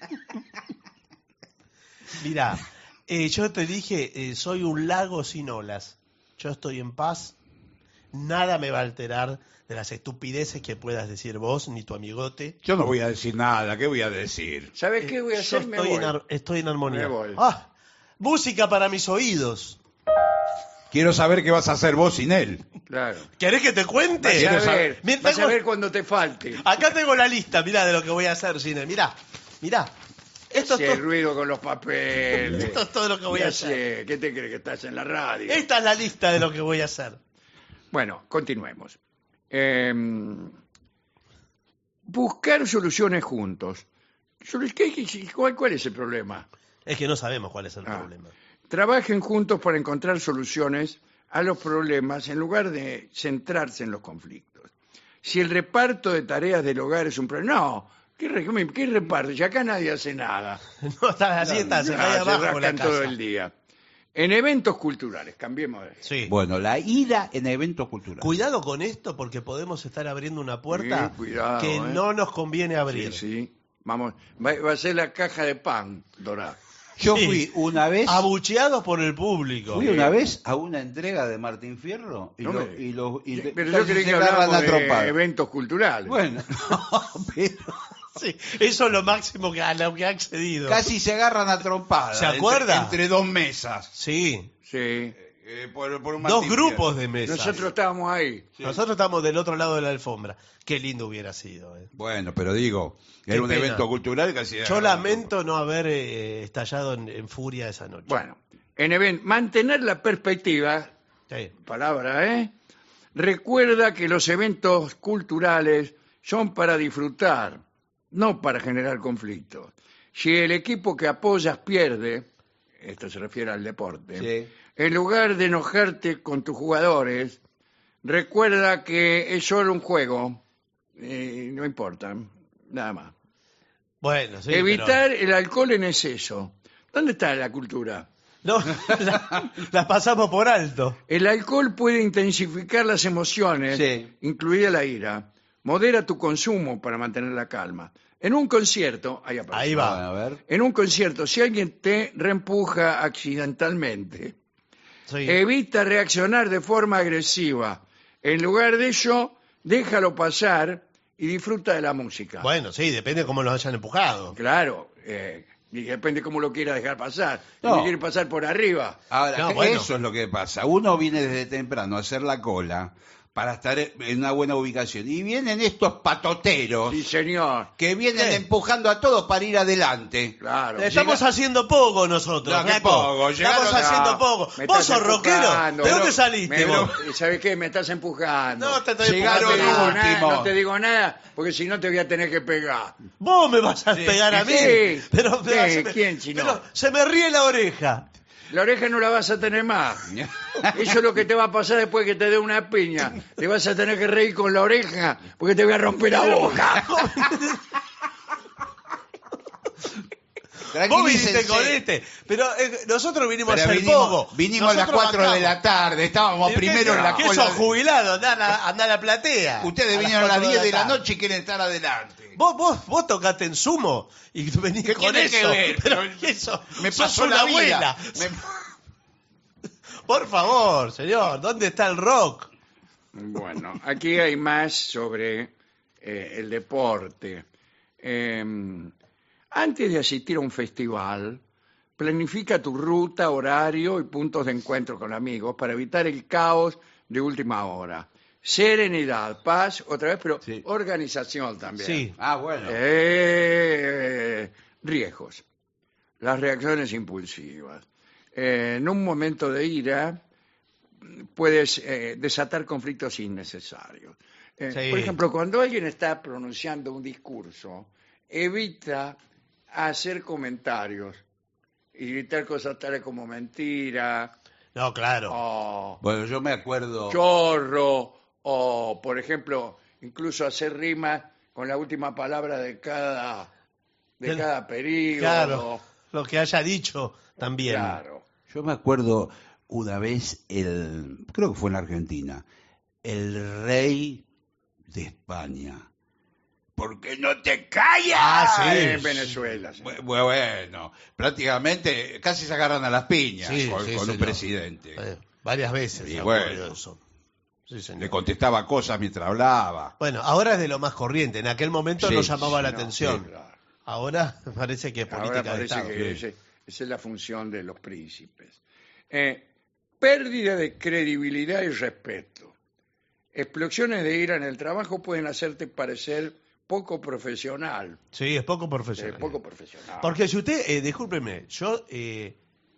Mirá, eh, yo te dije, eh, soy un lago sin olas. Yo estoy en paz. Nada me va a alterar de las estupideces que puedas decir vos ni tu amigote. Yo no voy a decir nada, ¿qué voy a decir? ¿Sabes qué voy a Eh, Yo hacer? Me estoy, voy. en, ar- estoy en armonía. Me voy. Ah, música para mis oídos. Quiero saber qué vas a hacer vos sin él. Claro. ¿Querés que te cuente? Vas a Quiero saber- ver, Mira, vas a tengo- ver cuando te falte. Acá tengo la lista, mirá, de lo que voy a hacer, Cine. Mirá, mirá. Esto Ese es, to- ruido con los papeles. esto es todo lo que voy Ya a hacer. sé, ¿qué te crees que estás en la radio? Esta es la lista de lo que voy a hacer. Bueno, continuemos. Eh, buscar soluciones juntos. Solu- ¿qué- qué- cuál, cuál es el problema? Es que no sabemos cuál es el Ah. problema. Trabajen juntos para encontrar soluciones a los problemas en lugar de centrarse en los conflictos. Si el reparto de tareas del hogar es un problema, no, ¿qué, re- qué reparto? Si acá nadie hace nada. No, está, así está, se Ah, cae abajo la rascan casa. todo el día. En eventos culturales, cambiemos de... Sí. Bueno, la ira en eventos culturales. Cuidado con esto porque podemos estar abriendo una puerta Sí, cuidado, que eh. no nos conviene abrir. Sí, sí. Vamos, va, va a ser la caja de pan dorada. Yo Sí. fui una vez, Abucheados por el público. fui una vez a una entrega de Martín Fierro y, No lo- me- y los y de- Pero casi yo creí se que agarran hablábamos a de trompadas. eventos culturales. Bueno, no, pero Sí, eso es lo máximo que, a lo que ha accedido. casi se agarran a trompadas. ¿Se acuerda? Entre, entre dos mesas. Sí, Sí. Eh, por- por un dos Martín grupos Fierro. de mesas. Nosotros estábamos ahí. Nosotros estamos del otro lado de la alfombra. Qué lindo hubiera sido. eh. Bueno, pero digo, Qué era un pena. evento cultural casi. Yo lamento no haber eh, estallado en, en furia esa noche. Bueno, en event mantener la perspectiva, Sí. palabra, ¿eh? Recuerda que los eventos culturales son para disfrutar, no para generar conflictos. Si el equipo que apoyas pierde, esto se refiere al deporte, Sí. en lugar de enojarte con tus jugadores, recuerda que es solo un juego, eh, no importa, nada más. Bueno, sí. Evitar el alcohol en exceso. ¿Dónde está la cultura? pero- No, la- las pasamos por alto. El alcohol puede intensificar las emociones, Sí. incluida la ira. Modera tu consumo para mantener la calma. En un concierto, ahí aparece. Ahí va. Bueno, a ver. En un concierto, si alguien te reempuja accidentalmente, Sí. evita reaccionar de forma agresiva. En lugar de ello, déjalo pasar y disfruta de la música. Bueno, sí, depende de cómo los hayan empujado. Claro, eh, y depende cómo lo quiera dejar pasar. Si No. me quiere pasar por arriba, Ahora, No, que bueno. eso es lo que pasa. Uno viene desde temprano a hacer la cola para estar en una buena ubicación. Y vienen estos patoteros sí señor, que vienen ¿Qué? empujando a todos para ir adelante. claro. Estamos Llega- haciendo poco nosotros. No, qué Naco. poco, llegaron Estamos a- haciendo No, poco. me ¿Vos estás sos rockero? empujando. ¿De dónde Pero- saliste me- vos? ¿Sabes qué? Me estás empujando. No, te estoy Llegaron no te, empujando. digo último. nada, no te digo nada, porque si no te voy a tener que pegar. Vos me vas a Sí. pegar a mí. Sí. Pero, Sí, pero se me, ¿quién si no? pero se me ríe la oreja. La oreja no la vas a tener más. Eso es lo que te va a pasar después que te dé una piña. Te vas a tener que reír con la oreja porque te voy a romper la boca. Vos viniste Tranquilícense. con este. Pero eh, nosotros vinimos Pero a hacer vinimos, poco. vinimos a las Nosotros cuatro de bancamos. la tarde, estábamos ¿Y qué- primero en la ¿Qué cola. sos jubilado? Andá a, la- andá a la platea. Ustedes A vinieron a las cuatro diez de la tarde. noche y quieren estar adelante. Vos, vos, vos tocaste en sumo y tú venís ¿Qué con tiene eso. que ver? Pero Pero ¿qué eso? Me Sos pasó una la vida. abuela. Me- Por favor, señor, ¿dónde está el rock? Bueno, aquí hay más sobre eh, el deporte. Eh, antes de asistir a un festival, planifica tu ruta, horario y puntos de encuentro con amigos para evitar el caos de última hora. Serenidad, paz, otra vez, pero Sí. organización también. Sí. Ah, bueno. Eh, riesgos. Las reacciones impulsivas. Eh, en un momento de ira puedes eh, desatar conflictos innecesarios. Eh, Sí. Por ejemplo, cuando alguien está pronunciando un discurso, evita a hacer comentarios y gritar cosas tales como mentira, No, claro. o Bueno, yo me acuerdo... chorro, o por ejemplo, incluso hacer rimas con la última palabra de cada de Del- cada periodo. Claro, lo que haya dicho también. Claro. Yo me acuerdo una vez, el, creo que fue en Argentina, el rey de España. ¿Por qué no te callas? Ah, sí. En Venezuela. sí. Bu- Bueno, prácticamente casi se agarran a las piñas Sí, con, sí, con un señor. presidente. Eh, varias veces Y ha bueno. ocurrido eso. Sí, señor. Le contestaba cosas mientras hablaba. Bueno, ahora es de lo más corriente. En aquel momento Sí, no llamaba sí, la No, atención. sí, claro. Ahora parece que es política Ahora de parece Estado. que ese- esa es la función de los príncipes. Eh, pérdida de credibilidad y respeto. Explosiones de ira en el trabajo pueden hacerte parecer poco profesional. Sí, es poco eh, profesional. poco profesional. Porque si usted, eh, discúlpeme, yo eh,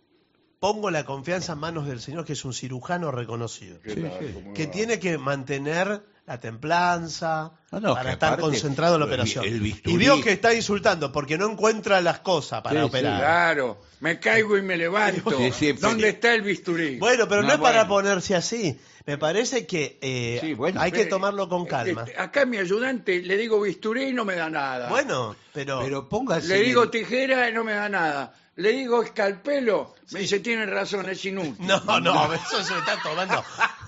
pongo la confianza en manos del señor, que es un cirujano reconocido, ¿Qué Sí, tal? sí. ¿Cómo que va? tiene que mantener la templanza No, no, para que estar aparte, concentrado en la el- operación. el bisturí- Y vio que está insultando porque no encuentra las cosas para Sí, sí, operar. Claro, me caigo y me levanto. Sí, sí, ¿Dónde sí. está el bisturí? Bueno, pero no, No, es para bueno. ponerse así. Me parece que eh, Sí, bueno. hay que Eh, tomarlo con eh, calma. este, acá mi ayudante le digo bisturí y no me da nada. Bueno, pero, Pero póngase... Le en digo el- tijera y no me da nada. Le digo escalpelo, me dice, tiene razón, es inútil. no, no, eso se está tomando.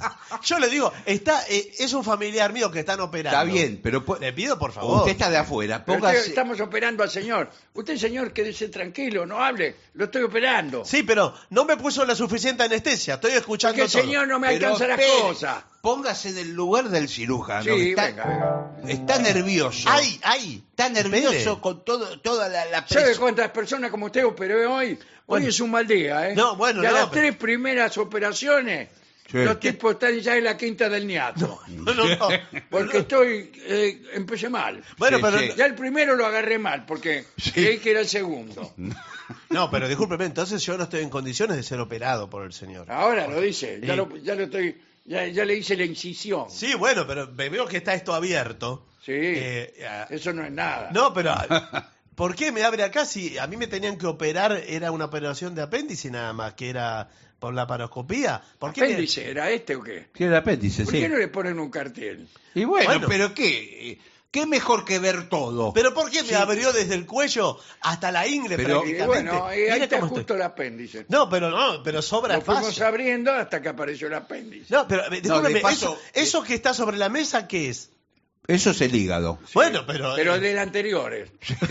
Yo le digo, está, eh, es un familiar mío que están operando. Está bien, pero... pu- Le pido, por favor. Usted está de afuera, Pero póngase... usted- estamos operando al señor. Usted, señor, quédese tranquilo, no hable, lo estoy operando. Sí, pero no me puso la suficiente anestesia. Estoy escuchando Porque el todo. señor no me Pero alcanza las espere, cosas. Póngase en el lugar del cirujano. Sí, que está, venga, venga. está nervioso. ¡Ay, ay! Está nervioso Espere. con todo, toda la, la ¿Sabe presión. cuántas personas como usted operé hoy? Hoy Bueno. es un mal día, ¿eh? No, bueno, Y a no, las pero- tres primeras operaciones, Sí. los tipos están ya en la quinta del niato. No, no, no. Porque estoy, eh, empecé mal. Bueno, Sí, pero sí. Ya el primero lo agarré mal, porque creí que era el segundo. no, pero discúlpeme, entonces yo no estoy en condiciones de ser operado por el señor. Ahora lo dice, ya Sí. lo, ya lo estoy, ya, ya le hice la incisión. Sí, bueno, pero me veo que está esto abierto. Sí, Eh, ah, eso no es nada. no, pero ¿por qué me abre acá si a mí me tenían que operar? Era una operación de apéndice nada más, que era por la paroscopía. ¿Por qué me- ¿Apéndice era este o qué? Tiene el apéndice, ¿Por sí. qué no le ponen un cartel? Y bueno, Bueno. pero ¿qué? ¿Qué mejor que ver todo? ¿Pero por qué me Sí. abrió desde el cuello hasta la ingle Pero- Y prácticamente? bueno, y ahí Mire está cómo justo estoy. el apéndice. No, pero no, pero sobra Lo fuimos espacio. abriendo hasta que apareció el apéndice. No, pero eh, discúlpeme, de paso- eso, eso que está sobre la mesa, ¿qué es? Eso es el hígado. Bueno, pero... Pero eh, del anteriores.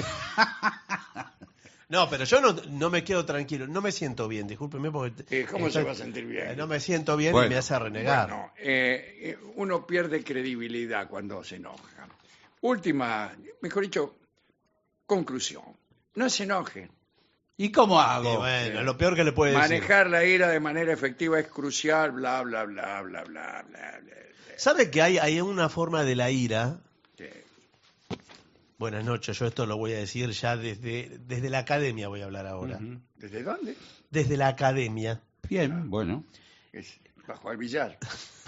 No, pero yo no, no me quedo tranquilo, no me siento bien, discúlpeme porque... Eh, ¿Cómo estoy- se va a sentir bien? eh, No me siento bien y Bueno. me hace renegar. Bueno, eh, eh, uno pierde credibilidad cuando se enoja. Última, mejor dicho, conclusión. No se enojen. ¿Y cómo hago? Y bueno, lo peor que le puede decir. Manejar la ira de manera efectiva es crucial, bla, bla, bla, bla, bla, bla, bla. ¿Sabe que hay, hay una forma de la ira? Sí. Buenas noches, yo esto lo voy a decir ya desde, desde la academia voy a hablar ahora. Ujú. ¿Desde dónde? Desde la academia. Bien, bueno. Es bajo el billar.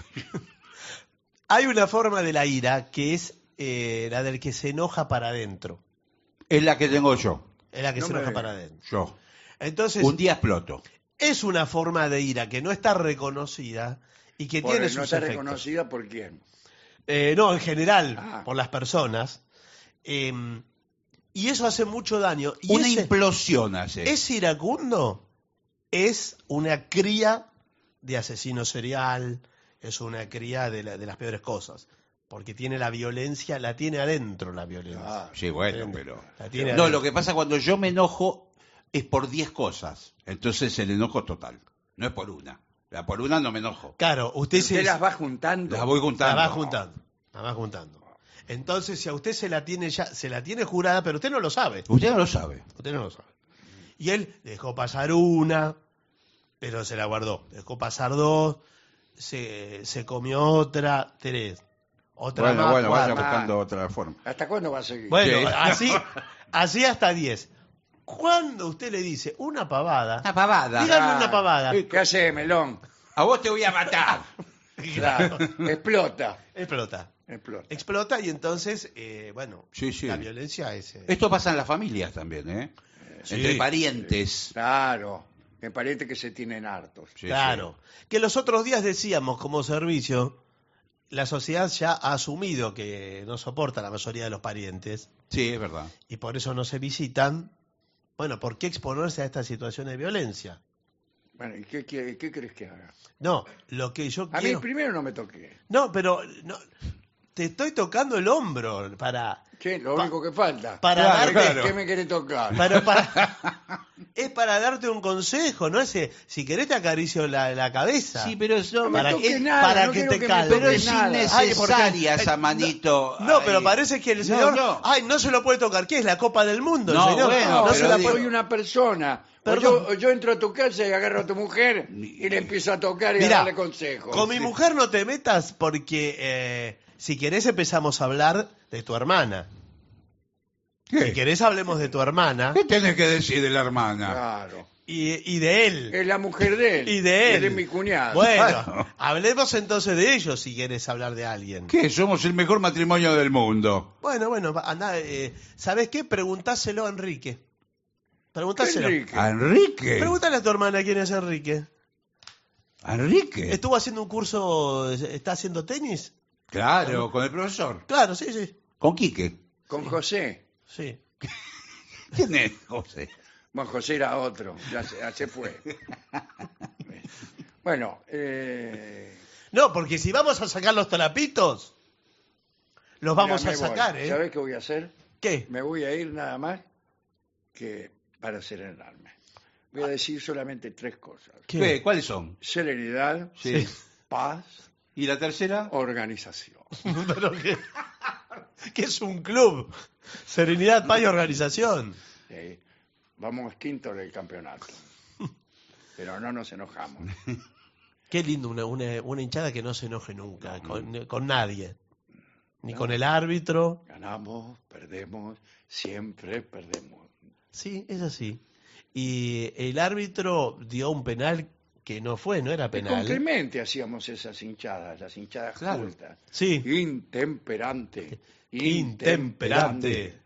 Hay una forma de la ira que es eh, la del que se enoja para adentro. Es la que tengo yo. Es la que No se me enoja diga. para adentro. Yo. Entonces, Un día exploto. es una forma de ira que no está reconocida y que Por- tiene no sus está efectos. reconocida por quién. Eh, no, en general, Ah. por las personas. Eh, y eso hace mucho daño. Y Una ese, implosión hace. ese iracundo es una cría de asesino serial, es una cría de, la- de las peores cosas. Porque tiene la violencia, la tiene adentro la violencia. Ah, Sí, bueno, ¿Entiende? pero... La tiene No, adentro. lo que pasa cuando yo me enojo es por diez cosas. Entonces el enojo total. No es por una. La por una no me enojo. Claro, usted, usted se las va juntando. Las voy la juntando. va juntando. La va juntando. Entonces, si a usted se la tiene ya, se la tiene jurada, pero usted no lo sabe. Usted no lo sabe. Usted no lo sabe. Y él dejó pasar una, pero se la guardó. Dejó pasar dos, se, se comió otra, tres. Otra Bueno, más, bueno, vaya cuatro. buscando otra forma. ¿Hasta cuándo va a seguir? Bueno, Sí. así, así hasta diez. Cuando usted le dice una pavada, Una pavada. dígame una pavada. ¿Qué hace, melón? A vos te voy a matar. Claro, explota, Explota. explota. Explota y entonces, eh, bueno, Sí, sí. la violencia es... eh, Esto pasa en las familias también, ¿eh? Sí. Entre parientes. Claro, me parece que se tienen hartos. Sí, claro. Que los otros días decíamos como servicio, la sociedad ya ha asumido que no soporta la mayoría de los parientes Sí, sí, es verdad. y por eso no se visitan. Bueno, ¿por qué exponerse a esta situación de violencia? Bueno, ¿y qué, qué, qué crees que haga? No, lo que yo A quiero... mí primero no me toqué. No, pero no, te estoy tocando el hombro para... Che, lo Pa- único que falta. para Claro, darte- ¿qué- ¿Qué me querés tocar? Pero para, es para darte un consejo, ¿no? Ese, si querés te acaricio la, la cabeza. Sí, pero yo No me para toques que- nada, para no que quiero te que me calmes. toques Pero es nada. innecesaria Ay, porque- esa manito. No, Ay. pero parece que el No, señor... no. Ay, no se lo puede tocar. ¿Qué es la Copa del Mundo? No, el señor? bueno, No, no pero se la digo- soy puede... una persona. O Perdón. yo, o yo entro a tu casa y agarro a tu mujer y le empiezo a tocar y a Mirá, darle consejos. con mi mujer no te metas porque eh, si querés empezamos a hablar de tu hermana. Si ¿Qué? querés hablemos de tu hermana ¿Qué tenés que decir de la hermana? Claro. y, y de él. Es la mujer de él. Y de él. Es de mi cuñado. Bueno, Claro. hablemos entonces de ellos si quieres hablar de alguien. ¿Qué? Somos el mejor matrimonio del mundo. Bueno, bueno, anda, eh, ¿sabés qué? Preguntáselo a Enrique. Preguntáselo. Enrique. ¿A Enrique? Pregúntale a tu hermana quién es Enrique. ¿A Enrique? ¿Estuvo haciendo un curso, está haciendo tenis? Claro, con el profesor. Claro, sí, sí. Con Quique. Con José. Sí. ¿Quién es José? Bueno, José era otro. Ya se, ya se fue. Bueno, eh, No, porque si vamos a sacar los trapitos, los vamos mira, a me voy. sacar, ¿eh? ¿Sabés qué voy a hacer? ¿Qué? Me voy a ir nada más que para serenarme. Voy a decir solamente tres cosas. ¿Qué? ¿Qué? ¿Cuáles son? Serenidad, Sí. paz, ¿Y la tercera? organización. Pero que, que es un club. Serenidad, paz y organización. ¿Sí? Vamos quinto del campeonato. Pero no nos enojamos. Qué lindo una, una, una hinchada que no se enoje nunca, con, con nadie. Ni con el árbitro. Ganamos, perdemos, siempre perdemos. Sí, es así. Y el árbitro dio un penal que no fue, no era Y con penal. Clemente hacíamos esas hinchadas, las hinchadas Claro. cultas. Sí. Intemperante. Intemperante.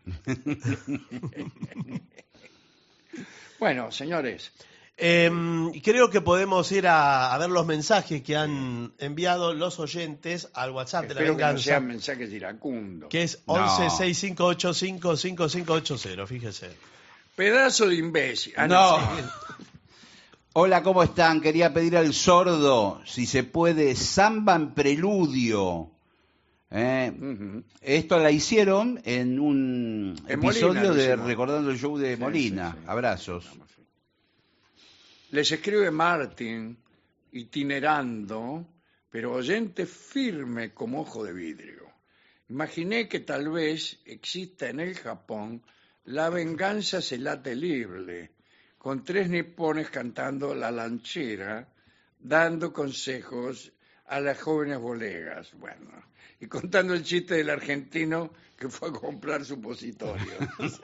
Bueno, señores, Eh, creo que podemos ir a, a ver los mensajes que han enviado los oyentes al WhatsApp de la espero que no venganza, sean mensajes iracundos. que es No. once seis cinco cinco ocho cinco cinco cinco ocho cero, fíjese. Pedazo de imbécil. Ah, No. sí. Hola, ¿cómo están? Quería pedir al sordo, si se puede, samba en preludio. Eh, Ujú. Esto la hicieron en un En Molina episodio lo de hicimos. Recordando el Show de Sí, Molina. sí, sí. Abrazos. Vamos, sí. Les escribe Martín, itinerando, pero oyente firme como ojo de vidrio. Imaginé que tal vez exista en el Japón la venganza se late libre, con tres nipones cantando la lanchera, dando consejos a las jóvenes bolegas, bueno, y contando el chiste del argentino que fue a comprar supositorio.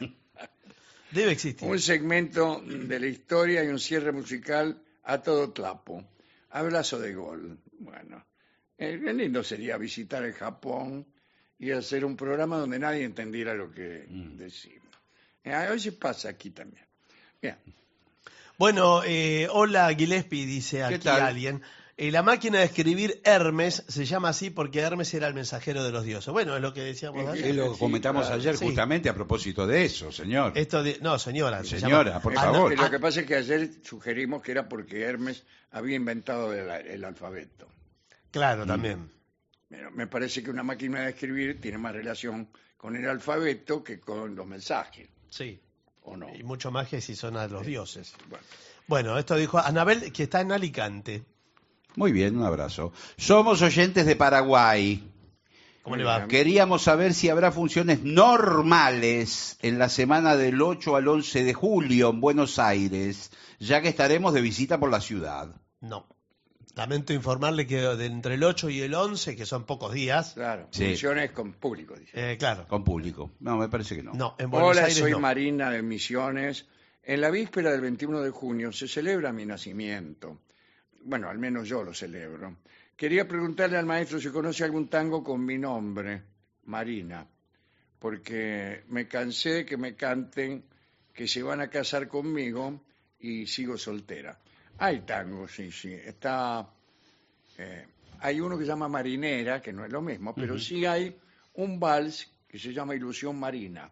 Debe existir. Un segmento de la historia y un cierre musical a todo trapo. Abrazo de gol. Bueno, eh, qué lindo sería visitar el Japón y hacer un programa donde nadie entendiera lo que decimos. Eh, a veces pasa aquí también. Bien. Bueno, eh, hola Gillespie, dice aquí tal? alguien. Eh, la máquina de escribir Hermes se llama así porque Hermes era el mensajero de los dioses. Bueno, es lo que decíamos Eh, ayer. Es lo que Sí, comentamos claro. ayer Sí. justamente a propósito de eso, señor. Esto de- no, señora. se Señora, llama- por Eh, favor. Lo que pasa es que ayer sugerimos que era porque Hermes había inventado el, el alfabeto. Claro, también. Pero me parece que una máquina de escribir tiene más relación con el alfabeto que con los mensajes, Sí. ¿o no? Y mucho más que si son a los dioses. Bueno, Bueno, esto dijo Anabel, que está en Alicante. Muy bien, un abrazo. Somos oyentes de Paraguay. ¿Cómo le Muy va? bien. Queríamos saber si habrá funciones normales en la semana del ocho al once de julio en Buenos Aires, ya que estaremos de visita por la ciudad. No. Lamento informarle que de entre el ocho y el once, que son pocos días, claro, Sí. funciones con público, dice. eh, claro. Con público. No, me parece que no. No, en Buenos Hola, Aires soy no. Marina de Misiones. En la víspera del veintiuno de junio se celebra mi nacimiento. Bueno, al menos yo lo celebro. quería preguntarle al maestro si conoce algún tango con mi nombre, Marina, porque me cansé de que me canten que se van a casar conmigo y sigo soltera. Hay tangos, sí, sí. Está, eh, hay uno que se llama Marinera, que no es lo mismo, pero Ujú. sí hay un vals que se llama Ilusión Marina.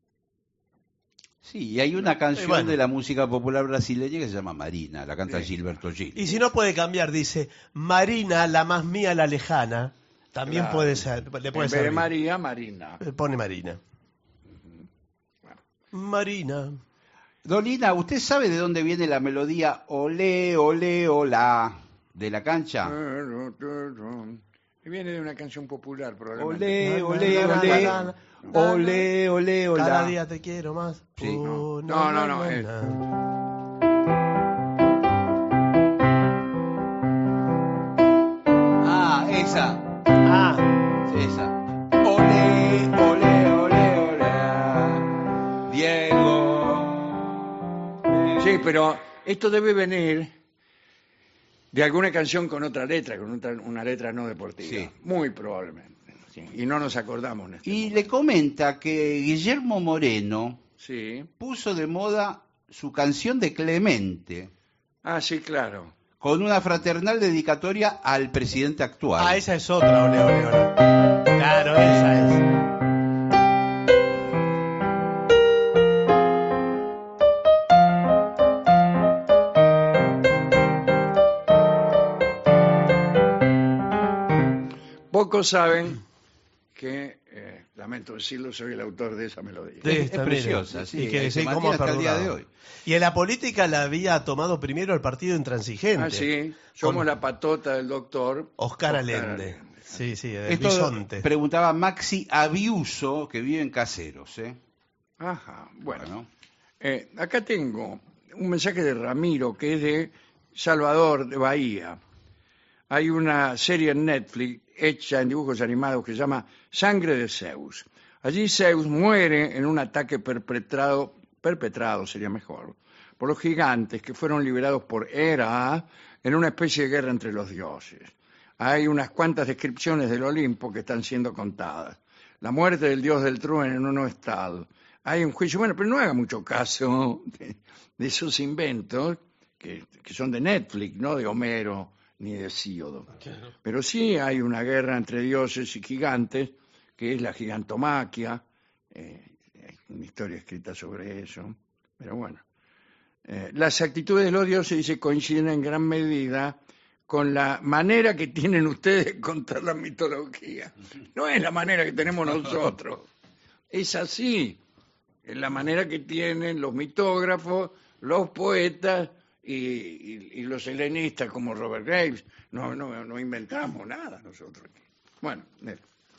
Sí, y hay una canción bueno. de la música popular brasileña que se llama Marina, la canta Sí. Gilberto Gil. Y si no puede cambiar, dice Marina, la más mía, la lejana. También Claro. puede ser, le puede En vez de servir. María, Marina. Eh, Pone Marina. Bueno. Marina. Dolina, ¿usted sabe de dónde viene la melodía Olé, olé, olá de la cancha? Y viene de una canción popular, probablemente. Olé, Na, olé, na, na, olé, na, na, na, olé, olé, Cada olá. día te quiero más. Sí. Oh, No, na, no, no, na, eh. na. Ah, esa, Ah, esa. Olé, olé, olé, olé. Diego. Sí, pero esto debe venir de alguna canción con otra letra, con otra- una letra no deportiva. Sí. Muy probablemente. Sí, y no nos acordamos en este Y momento. le comenta que Guillermo Moreno Sí. puso de moda su canción de Clemente Ah, sí, claro. con una fraternal dedicatoria al presidente actual. ah, esa es otra, ole, ole, ole. Claro, esa es. Pocos saben que, eh, lamento decirlo, soy el autor de esa melodía. De Es- esta, es mire. preciosa, sí, Y que se sí, mantiene cómo ha hasta el día de perdurado. hoy. Y en la política la había tomado primero el partido intransigente. Ah, sí. Somos Con la patota del doctor Oscar Allende. Sí, sí, del Esto bisonte. preguntaba Maxi Abiuso, que vive en Caseros. ¿eh? Ajá, bueno. Bueno. Eh, acá tengo un mensaje de Ramiro, que es de Salvador, de Bahía. Hay una serie en Netflix hecha en dibujos animados que se llama Sangre de Zeus. Allí Zeus muere en un ataque perpetrado, perpetrado sería mejor, por los gigantes que fueron liberados por Hera en una especie de guerra entre los dioses. Hay unas cuantas descripciones del Olimpo que están siendo contadas. La muerte del dios del trueno no es tal. Hay un juicio, bueno, pero no haga mucho caso de, de esos inventos que, que son de Netflix, no de Homero ni de Hesíodo. Pero sí hay una guerra entre dioses y gigantes, que es la gigantomaquia. Eh, hay una historia escrita sobre eso. Pero bueno. Eh, las actitudes de los dioses, dice, coinciden en gran medida con la manera que tienen ustedes de contar la mitología. No es la manera que tenemos nosotros. Es así. Es la manera que tienen los mitógrafos, los poetas y, y- y los helenistas como Robert Graves. No, no, no inventamos nada nosotros. Bueno, eh,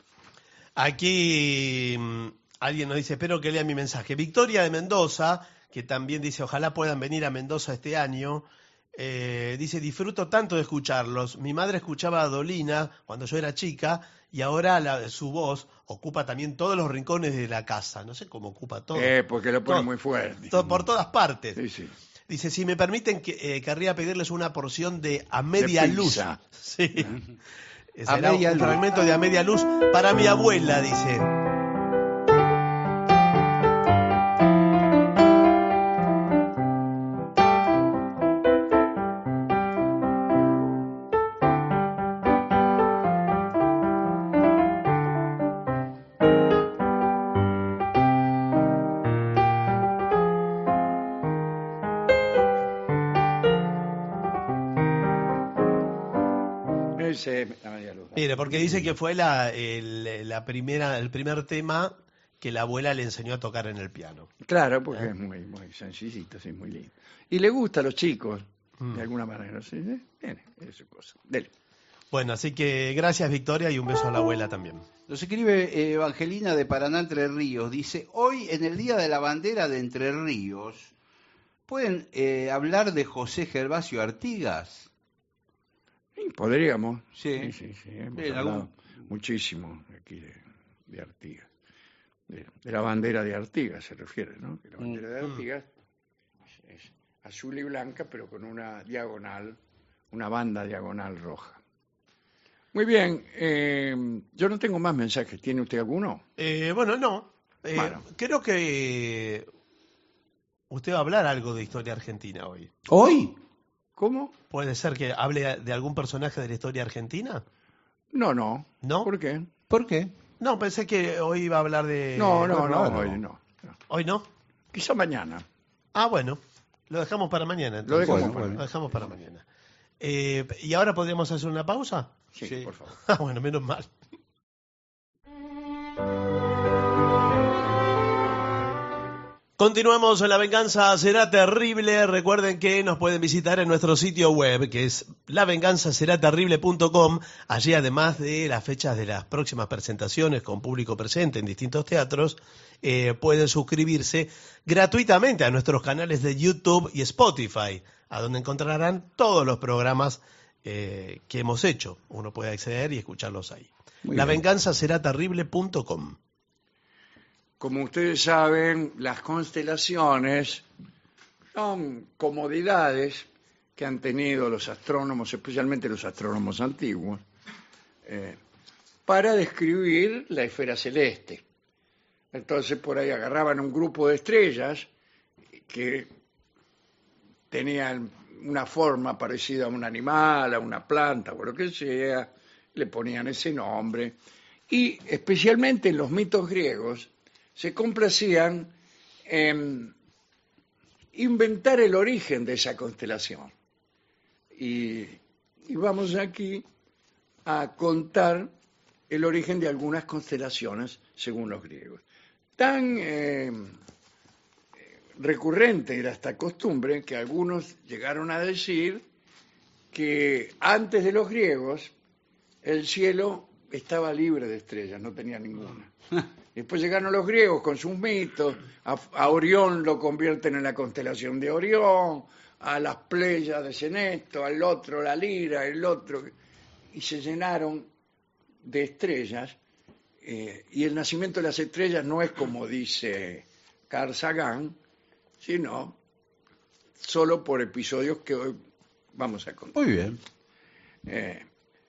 Aquí mm, alguien nos dice, espero que lea mi mensaje. Victoria de Mendoza, que también dice, ojalá puedan venir a Mendoza este año. Eh, dice, disfruto tanto de escucharlos. Mi madre escuchaba a Dolina cuando yo era chica y ahora la- su voz ocupa también todos los rincones de la casa. No sé cómo ocupa todo. eh, porque lo pone Todo. muy fuerte. To- por todas partes. Sí, sí. Dice, si me permiten, que, eh, querría pedirles una porción de A Media Luz. pizza. Sí. A Será Media un Luz. fragmento de A Media Luz para mi abuela, dice. Ese, la media luz. Mire, porque dice que fue la, el, la primera, el primer tema que la abuela le enseñó a tocar en el piano. Claro, porque es muy, muy sencillito, sí, muy lindo. Y le gusta a los chicos, Mm. de alguna manera. ¿Sí? ¿Eh? Bien, es su cosa. Dele. Bueno, así que gracias Victoria y un beso a la abuela también. Nos escribe eh, Evangelina de Paraná, Entre Ríos. Dice, hoy en el Día de la Bandera de Entre Ríos, ¿pueden eh, hablar de José Gervasio Artigas? Sí, podríamos. Sí. sí, sí, sí, hemos Sí, hablado algún- muchísimo aquí de, de Artigas. De, de la bandera de Artigas se refiere, ¿no? Que la bandera de Mm. Artigas es, es azul y blanca, pero con una diagonal, una banda diagonal roja. Muy bien, eh, yo no tengo más mensajes. ¿Tiene usted alguno? Eh, bueno, no. Eh, Bueno. Creo que usted va a hablar algo de historia argentina hoy. ¿Hoy? ¿Cómo? ¿Puede ser que hable de algún personaje de la historia argentina? No, no. ¿No? ¿Por qué? ¿Por qué? No, pensé que hoy iba a hablar de... no, no, qué no, raro. hoy no, no. ¿Hoy no? Quizá mañana. Ah, bueno. Lo dejamos para mañana, Lo entonces. dejamos Bueno, para bueno. Lo dejamos para mañana. Eh, ¿Y ahora podríamos hacer una pausa? Sí, Sí. por favor. Ah, bueno, menos mal. Continuamos en La Venganza Será Terrible. Recuerden que nos pueden visitar en nuestro sitio web, que es la venganza será terrible punto com. Allí, además de las fechas de las próximas presentaciones con público presente en distintos teatros, eh, pueden suscribirse gratuitamente a nuestros canales de YouTube y Spotify, a donde encontrarán todos los programas eh, que hemos hecho. Uno puede acceder y escucharlos ahí. Muy la bien. venganza será terrible punto com. Como ustedes saben, las constelaciones son comodidades que han tenido los astrónomos, especialmente los astrónomos antiguos, eh, para describir la esfera celeste. Entonces por ahí agarraban un grupo de estrellas que tenían una forma parecida a un animal, a una planta o lo que sea, le ponían ese nombre. Y especialmente en los mitos griegos se complacían en inventar el origen de esa constelación. Y, y vamos aquí a contar el origen de algunas constelaciones según los griegos. Tan eh, recurrente era esta costumbre que algunos llegaron a decir que antes de los griegos el cielo estaba libre de estrellas, no tenía ninguna. Después llegaron los griegos con sus mitos, a, a Orión lo convierten en la constelación de Orión, a las Pléyades en esto, al otro la Lira, el otro, y se llenaron de estrellas, eh, y el nacimiento de las estrellas no es como dice Carl Sagan, sino solo por episodios que hoy vamos a contar. Muy bien. Eh,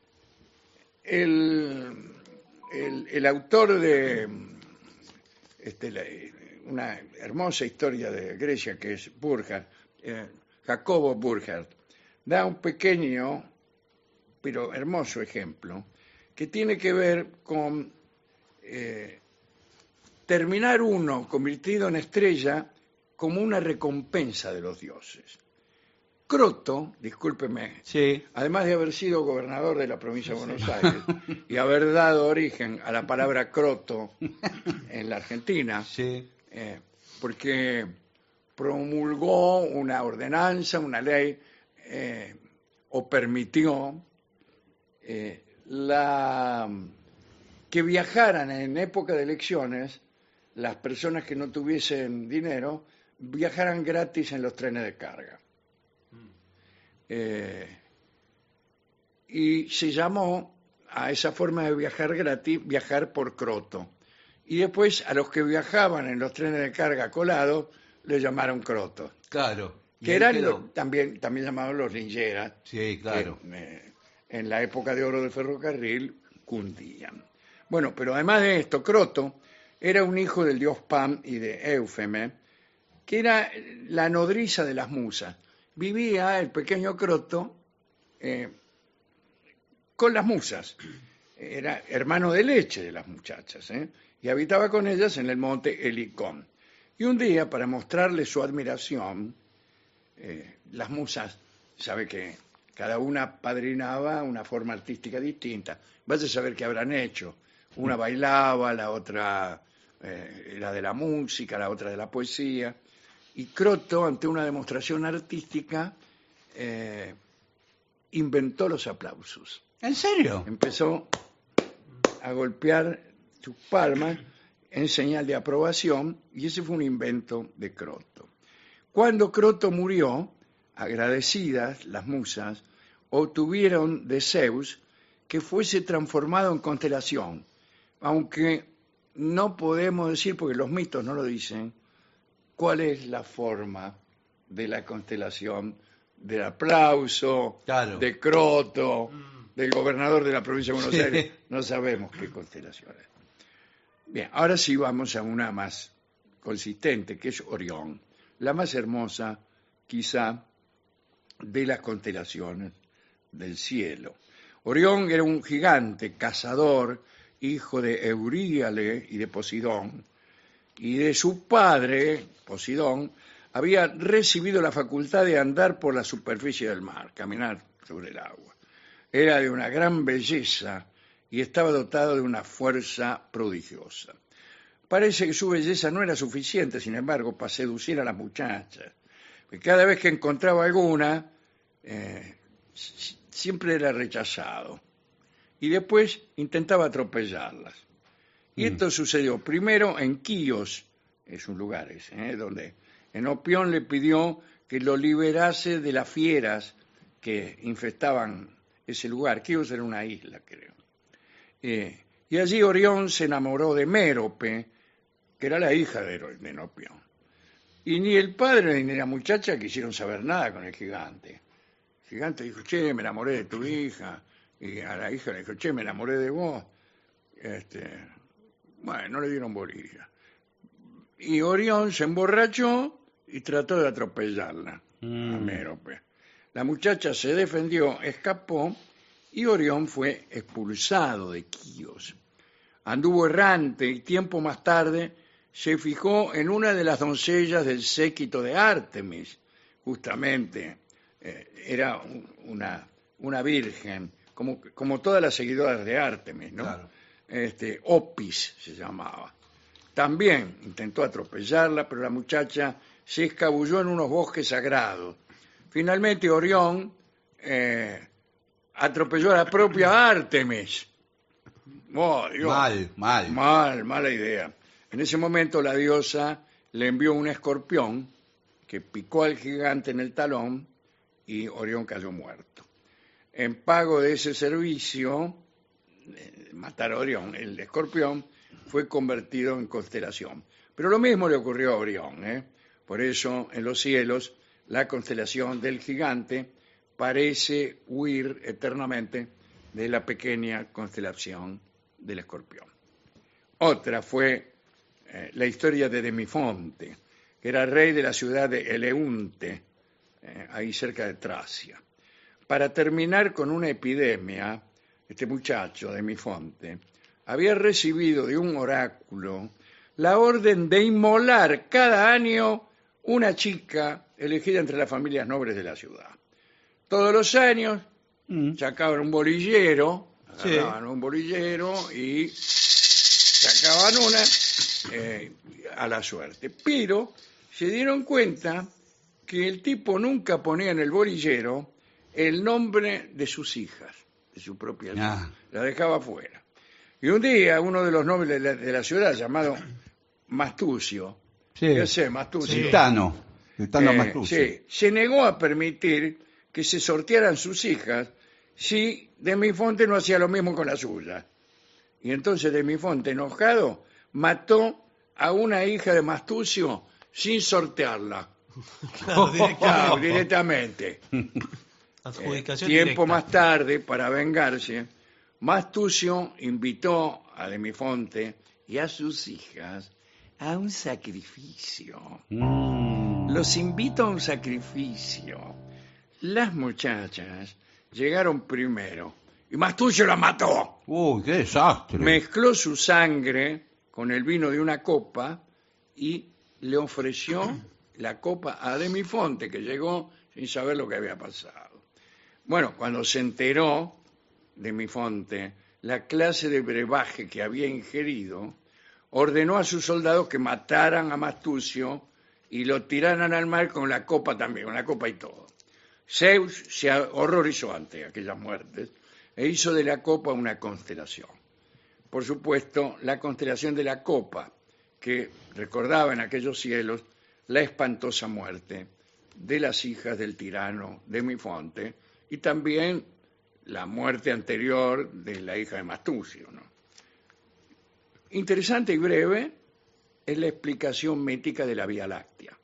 el, el, el autor de este, la, una hermosa historia de Grecia que es Burckhardt, eh, Jacobo Burckhardt, da un pequeño pero hermoso ejemplo que tiene que ver con eh, terminar uno convertido en estrella como una recompensa de los dioses. Croto, discúlpeme, Sí. además de haber sido gobernador de la provincia de Buenos Aires y haber dado origen a la palabra croto en la Argentina, Sí. eh, porque promulgó una ordenanza, una ley, eh, o permitió eh, la, que viajaran en época de elecciones las personas que no tuviesen dinero, viajaran gratis en los trenes de carga. Eh, y se llamó a esa forma de viajar gratis, viajar por croto. Y después a los que viajaban en los trenes de carga colados, le llamaron crotos. Claro. Y Que ahí eran quedó. los- también, también llamados los lingeras, Sí, claro. que, eh, en la época de oro del ferrocarril cundían. Bueno, pero además de esto, Croto era un hijo del dios Pan y de Éufeme, que era la nodriza de las musas. Vivía el pequeño Croto eh, con las musas. Era hermano de leche de las muchachas, ¿eh? Y habitaba con ellas en el monte Helicón. Y un día, para mostrarle su admiración, eh, las musas, sabe que cada una padrinaba una forma artística distinta. Vaya a saber qué habrán hecho. Una bailaba, la otra eh, era de la música, la otra de la poesía. Y Croto, ante una demostración artística, eh, inventó los aplausos. ¿En serio? Empezó a golpear sus palmas en señal de aprobación, y ese fue un invento de Croto. Cuando Croto murió, agradecidas las musas, obtuvieron de Zeus que fuese transformado en constelación, aunque no podemos decir, porque los mitos no lo dicen, cuál es la forma de la constelación del aplauso, Claro. de Croto, del gobernador de la provincia de Buenos Sí. Aires, no sabemos qué constelación es. Bien, ahora sí vamos a una más consistente, que es Orión, la más hermosa quizá de las constelaciones del cielo. Orión era un gigante cazador, hijo de Euríale y de Posidón, y de su padre, Posidón, había recibido la facultad de andar por la superficie del mar, caminar sobre el agua. Era de una gran belleza y estaba dotado de una fuerza prodigiosa. Parece que su belleza no era suficiente, sin embargo, para seducir a las muchachas. Cada vez que encontraba alguna, eh, siempre era rechazado. Y después intentaba atropellarlas. Y esto sucedió primero en Quíos, es un lugar ese, ¿eh? donde Enopión le pidió que lo liberase de las fieras que infestaban ese lugar. Quíos era una isla, creo. Eh, y allí Orión se enamoró de Mérope, que era la hija de, de Enopión. Y ni el padre ni la muchacha quisieron saber nada con el gigante. El gigante dijo, che, me enamoré de tu hija. Y a la hija le dijo, che, me enamoré de vos. Este, bueno, no le dieron bolilla. Y Orión se emborrachó y trató de atropellarla mm. a Mérope. La muchacha se defendió, escapó, y Orión fue expulsado de Quíos. Anduvo errante y tiempo más tarde se fijó en una de las doncellas del séquito de Ártemis, justamente. Eh, era un, una, una virgen, como, como todas las seguidoras de Ártemis, ¿no? Claro. Este, Opis se llamaba. También intentó atropellarla, pero la muchacha se escabulló en unos bosques sagrados. Finalmente Orión eh, atropelló a la propia Ártemis. Oh, Dios. Mal, mal. Mal, mala idea. En ese momento la diosa le envió un escorpión que picó al gigante en el talón y Orión cayó muerto. En pago de ese servicio, eh, matar a Orión, el escorpión fue convertido en constelación. Pero lo mismo le ocurrió a Orión, ¿eh? Por eso en los cielos la constelación del gigante parece huir eternamente de la pequeña constelación del escorpión. Otra fue eh, la historia de Demifonte, que era rey de la ciudad de Eleunte, eh, ahí cerca de Tracia. Para terminar con una epidemia, este muchacho, Demifonte, había recibido de un oráculo la orden de inmolar cada año una chica elegida entre las familias nobles de la ciudad. Todos los años mm. sacaban un bolillero, agarraban sí. un bolillero y sacaban una eh, a la suerte. Pero se dieron cuenta que el tipo nunca ponía en el bolillero el nombre de sus hijas, de su propia hija. Ah. La dejaba fuera. Y un día uno de los nobles de la, de la ciudad, llamado Mastucio, sí. ¿qué sé, Mastucio? Titano, Titano eh, Mastucio. Sí, se negó a permitir que se sortearan sus hijas si Demifonte no hacía lo mismo con la suya. Y entonces Demifonte, enojado, mató a una hija de Mastucio sin sortearla. Claro, directamente. Claro, directamente. Adjudicación eh, tiempo directa. más tarde, para vengarse, Mastucio invitó a Demifonte y a sus hijas a un sacrificio. Mm. Los invito a un sacrificio. Las muchachas llegaron primero y Mastucio la mató. ¡Uy, qué desastre! Mezcló su sangre con el vino de una copa y le ofreció la copa a Demifonte, que llegó sin saber lo que había pasado. Bueno, cuando se enteró Demifonte la clase de brebaje que había ingerido, ordenó a sus soldados que mataran a Mastucio y lo tiraran al mar con la copa también, con la copa y todo. Zeus se horrorizó ante aquellas muertes e hizo de la copa una constelación. Por supuesto, la constelación de la copa, que recordaba en aquellos cielos la espantosa muerte de las hijas del tirano Demifonte y también la muerte anterior de la hija de Mastucio, ¿no? Interesante y breve es la explicación mítica de la Vía Láctea.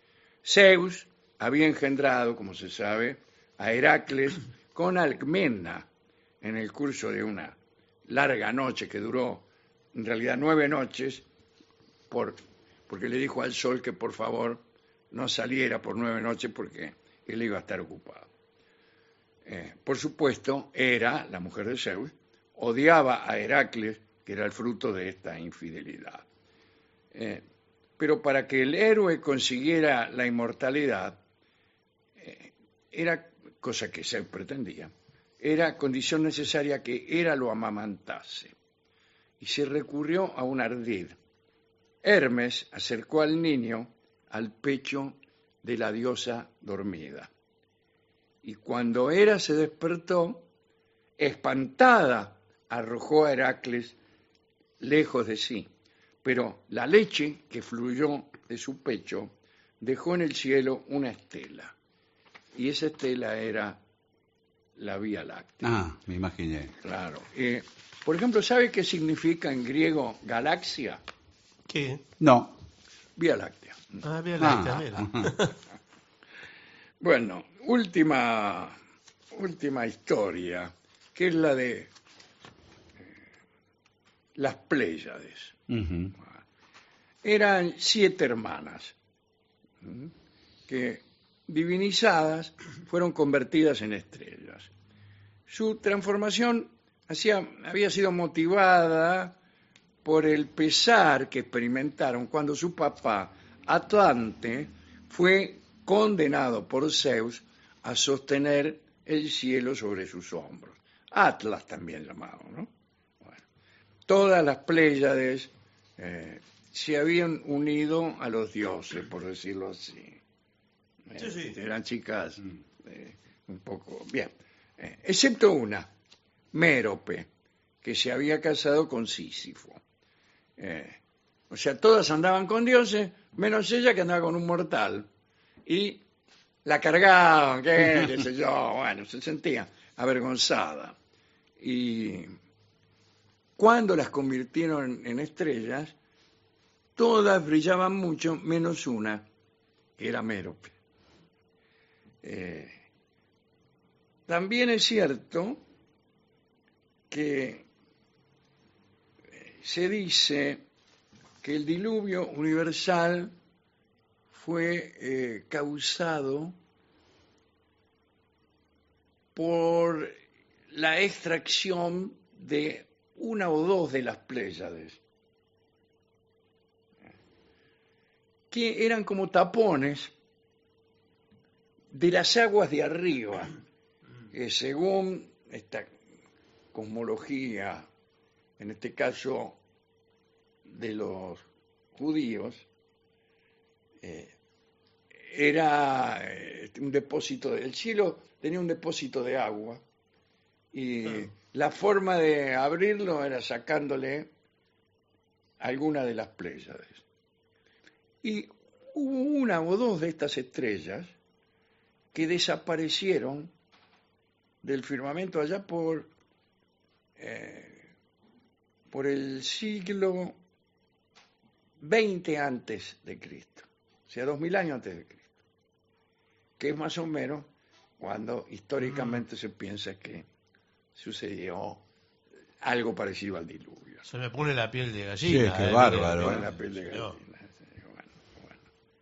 Zeus había engendrado, como se sabe, a Heracles con Alcmena, en el curso de una larga noche que duró en realidad nueve noches, por, porque le dijo al sol que por favor no saliera por nueve noches porque él iba a estar ocupado. Eh, por supuesto, Hera, la mujer de Zeus, odiaba a Heracles, que era el fruto de esta infidelidad. Eh, pero para que el héroe consiguiera la inmortalidad, eh, era cosa que Zeus pretendía, era condición necesaria que Hera lo amamantase. Y se recurrió a un ardid. Hermes acercó al niño al pecho de la diosa dormida. Y cuando Hera se despertó, espantada, arrojó a Heracles lejos de sí. Pero la leche que fluyó de su pecho dejó en el cielo una estela. Y esa estela era la Vía Láctea. Ah, me imaginé. Claro. Eh, por ejemplo, ¿sabe qué significa en griego galaxia? ¿Qué? No. Vía Láctea. Ah, bien, Ah, mira. ajá. Bueno, última, última historia, que es la de eh, las Pléyades. Ujú. Eran siete hermanas ¿m? que, divinizadas, fueron convertidas en estrellas. Su transformación hacía, había sido motivada por el pesar que experimentaron cuando su papá, Atlante, fue condenado por Zeus a sostener el cielo sobre sus hombros. Atlas también llamado, ¿no? Bueno, todas las Pléyades eh, se habían unido a los dioses, por decirlo así. Eh, Sí, sí. Eran chicas eh, un poco... Bien, eh, excepto una, Mérope, que se había casado con Sísifo. Eh, o sea, todas andaban con dioses, menos ella que andaba con un mortal. Y la cargaban, qué, qué sé yo, bueno, se sentía avergonzada. Y cuando las convirtieron en estrellas, todas brillaban mucho, menos una, que era Mérope. Eh, también es cierto que se dice que el diluvio universal fue eh, causado por la extracción de una o dos de las Pléyades, que eran como tapones de las aguas de arriba, que según esta cosmología, en este caso de los judíos, eh, era eh, un depósito, de, el cielo tenía un depósito de agua y Claro. la forma de abrirlo era sacándole alguna de las Pléyades. Y hubo una o dos de estas estrellas que desaparecieron del firmamento allá por, eh, por el siglo veinte antes de Cristo, o sea, dos mil años antes de Cristo, que es más o menos cuando históricamente mm. se piensa que sucedió algo parecido al diluvio. Se me pone la piel de gallina. Sí, qué eh, bárbaro. mire, Con la piel de sí, gallina. Bueno, bueno.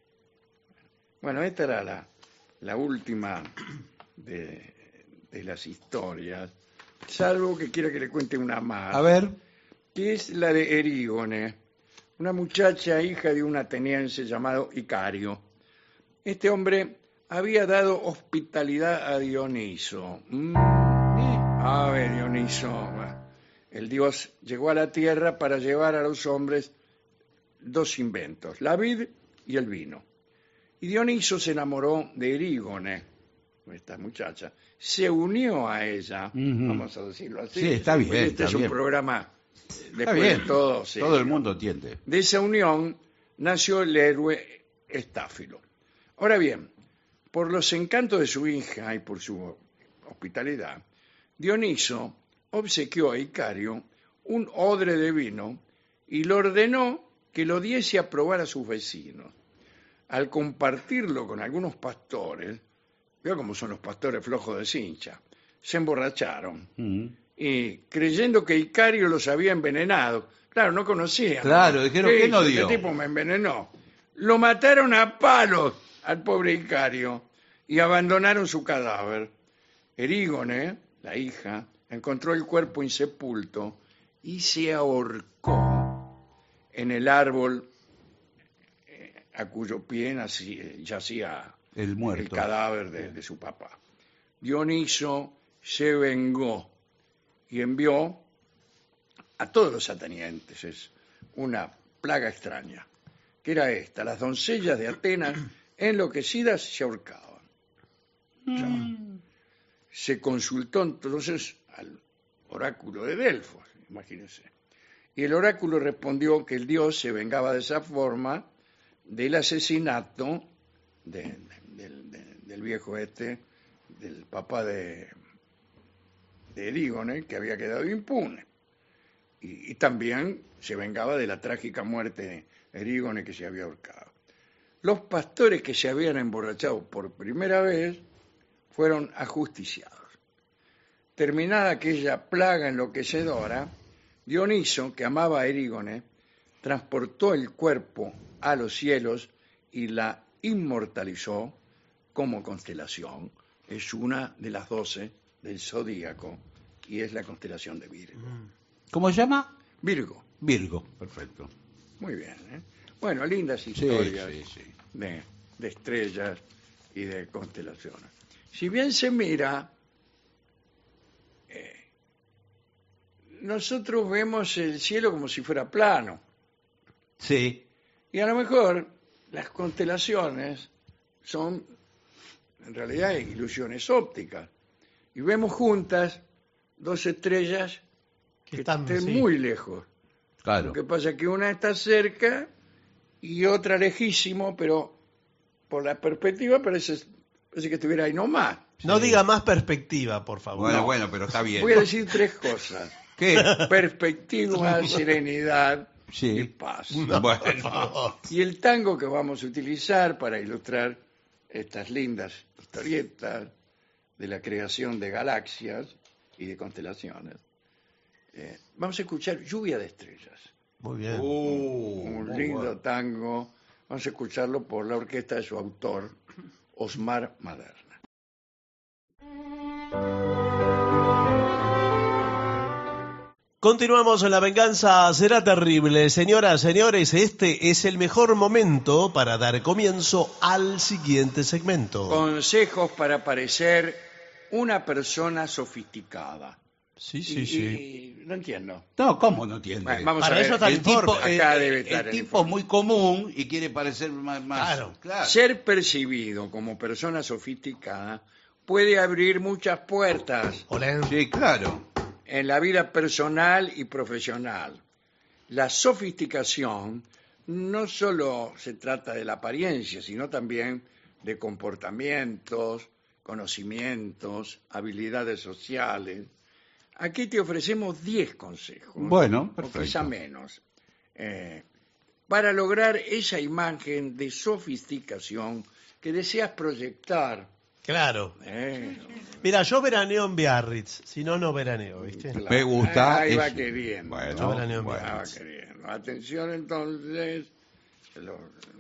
Bueno, esta era la, la última de, de las historias, salvo que quiera que le cuente una más. A ver. Que es la de Erígone, una muchacha hija de un ateniense llamado Icario. Este hombre había dado hospitalidad a Dioniso. Mm. A ver, Dioniso, bueno, el dios llegó a la tierra para llevar a los hombres dos inventos, la vid y el vino. Y Dioniso se enamoró de Erígone, esta muchacha, se unió a ella, uh-huh. vamos a decirlo así. Sí, está bien. Este está es bien. un programa, Está después bien. de todo, sí, todo el ¿no? mundo entiende. De esa unión nació el héroe Estáfilo. Ahora bien, por los encantos de su hija y por su hospitalidad, Dioniso obsequió a Icario un odre de vino y le ordenó que lo diese a probar a sus vecinos. Al compartirlo con algunos pastores, veo cómo son los pastores flojos de cincha, se emborracharon Uh-huh. y creyendo que Icario los había envenenado. Claro, no conocían. Claro, dijeron, ¿qué no hizo? dio? Este tipo me envenenó. Lo mataron a palos al pobre Icario y abandonaron su cadáver. Erígone, la hija, encontró el cuerpo insepulto y se ahorcó en el árbol eh, a cuyo pie nací- yacía El muerto. el cadáver de, de su papá. Dioniso se vengó y envió a todos los atenienses es una plaga extraña, que era esta: las doncellas de Atenas enloquecidas se ahorcaban. Ya. Se consultó entonces al oráculo de Delfos, imagínense, y el oráculo respondió que el dios se vengaba de esa forma del asesinato de, de, del, de, del viejo este, del papá de, de Erígone, que había quedado impune. Y, y también se vengaba de la trágica muerte de Erígone, que se había ahorcado. Los pastores que se habían emborrachado por primera vez fueron ajusticiados. Terminada aquella plaga enloquecedora, Dioniso, que amaba a Erígone, transportó el cuerpo a los cielos y la inmortalizó como constelación. Es una de las doce del zodíaco y es la constelación de Virgo. ¿Cómo se llama? Virgo, Virgo. Perfecto. muy bien, ¿eh? Bueno, lindas Sí, historias sí, sí. De, de estrellas y de constelaciones. Si bien se mira, eh, nosotros vemos el cielo como si fuera plano. Sí. Y a lo mejor las constelaciones son en realidad ilusiones ópticas. Y vemos juntas dos estrellas Que que están, estén sí. muy lejos. Claro. Lo que pasa es que una está cerca y otra lejísimo, pero por la perspectiva parece, parece que estuviera ahí nomás. No diga más perspectiva, por favor. Bueno, No. bueno, pero está bien. Voy a decir tres cosas: ¿Qué? perspectiva, serenidad Sí. y paz. Bueno. Y el tango que vamos a utilizar para ilustrar estas lindas historietas de la creación de galaxias y de constelaciones, eh, vamos a escuchar Lluvia de Estrellas, Muy bien. Uh, un muy lindo bueno. tango. Vamos a escucharlo por la orquesta de su autor, Osmar Maderna. Continuamos en La Venganza Será Terrible. Señoras, señores, este es el mejor momento para dar comienzo al siguiente segmento. Consejos para parecer una persona sofisticada. Sí, Y- sí, sí. y- no entiendo. No, ¿cómo no entiende? Bueno, vamos Para a ver. eso está el el tipo, informe. Acá eh, debe el estar el tipo informe. muy común y quiere parecer más... más Claro. Ser percibido como persona sofisticada puede abrir muchas puertas Hola. Sí, claro. en la vida personal y profesional. La sofisticación no solo se trata de la apariencia, sino también de comportamientos, conocimientos, habilidades sociales. Aquí te ofrecemos diez consejos, Bueno, o perfecto. quizá menos, eh, para lograr esa imagen de sofisticación que deseas proyectar. Claro. Eh, Mira, yo veraneo en Biarritz, si no, no veraneo, ¿viste? claro. Me gusta. Ahí va eso. queriendo. Bueno, Yo veraneo en bueno. Ah, va queriendo. Atención entonces, lo-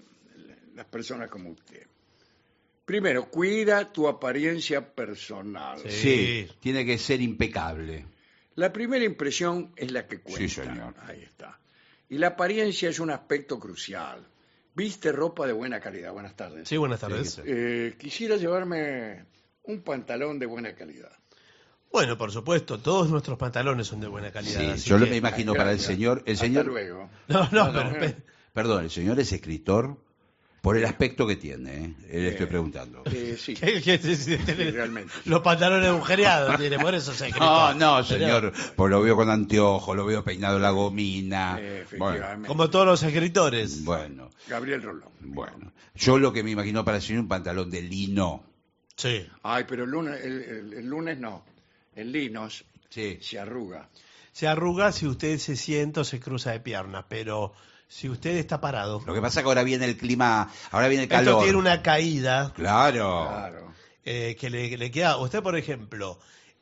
las personas como usted. Primero, cuida tu apariencia personal. Sí. Sí, tiene que ser impecable. La primera impresión es la que cuenta. Sí, señor. Ahí está. Y la apariencia es un aspecto crucial. Viste ropa de buena calidad. Buenas tardes. Sí, buenas tardes. Sí, Eh, quisiera llevarme un pantalón de buena calidad. Bueno, por supuesto, todos nuestros pantalones son de buena calidad. Sí, así yo que- me imagino para el Gracias. señor... El Hasta señor luego. No, no, No, pero... no, pe- Perdón, el señor es escritor por el aspecto que tiene, ¿eh? Le estoy Eh, preguntando. Eh, sí, que- que- que- sí, realmente. Los pantalones agujereados tiene, por eso se No, no, señor, pues lo veo con anteojos, lo veo peinado la gomina. Eh, Bueno, efectivamente. Como todos los escritores. bueno, Gabriel Rolón. bueno. Yo lo que me imagino para el señor un pantalón de lino. Sí. Ay, pero el lunes, el, el- el lunes no. El linos Sí. se arruga. Se arruga si usted se sienta o se cruza de piernas, pero si usted está parado. Lo que pasa es que ahora viene el clima, ahora viene el Esto calor. tiene una caída Claro. Claro. eh, que le, le queda. Usted, por ejemplo,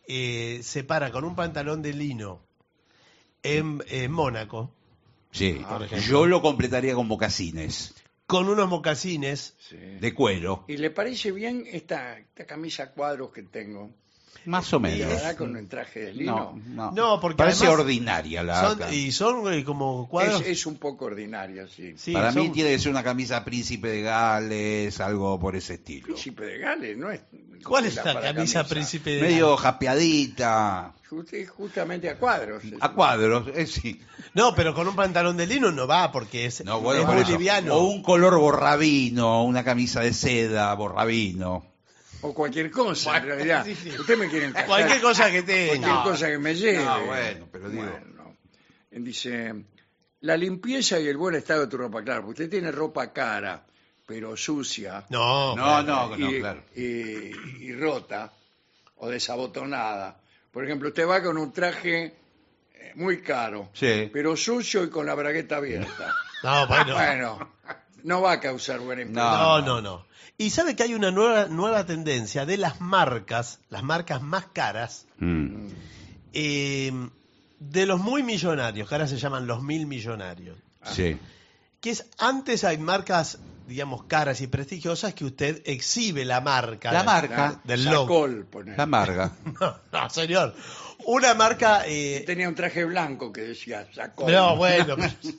eh, se para con un pantalón de lino en, en Mónaco, Sí, por ejemplo. yo lo completaría con mocasines con unos mocasines, Sí. de cuero, ¿Y le parece bien esta, esta camisa a cuadros que tengo? más o ¿Y menos. ahora con un traje de lino? No, no, No, porque parece además ordinaria la son, acá. y son eh, como cuadros. Es, es un poco ordinaria, sí. Sí, Para son- mí tiene que ser una camisa príncipe de Gales, algo por ese estilo. Príncipe de Gales, ¿no es? ¿Cuál es tela la para camisa príncipe de Medio Gales? Just- japeadita, Justamente a cuadros. a cuadros, eh, sí. No, pero con un pantalón de lino no va porque es, No, bueno, es por muy eso. liviano. O un color borrabino, una camisa de seda, borrabino. O cualquier cosa, en Bueno, realidad. sí, sí. Usted me quiere encajar Cualquier cosa que cualquier tenga. No. cosa que me lleve. No, bueno, pero digo- Bueno, dice, la limpieza y el buen estado de tu ropa, claro, porque usted tiene ropa cara, pero sucia. No, No, bueno. no, y, no, claro. y- y rota o desabotonada. Por ejemplo, usted va con un traje eh, muy caro, Sí. pero sucio y con la bragueta abierta. No, bueno. Bueno, no va a causar buena impresión. No, no, no. Y sabe que hay una nueva, nueva tendencia de las marcas, las marcas más caras, Mm. eh, de los muy millonarios, que ahora se llaman los mil millonarios. Sí. Que es, antes hay marcas, digamos, caras y prestigiosas que usted exhibe la marca. La del- marca. del logo. Sacol, ponele. La amarga. No, no, señor. Una marca... eh, Tenía un traje blanco que decía Sacol. no, bueno.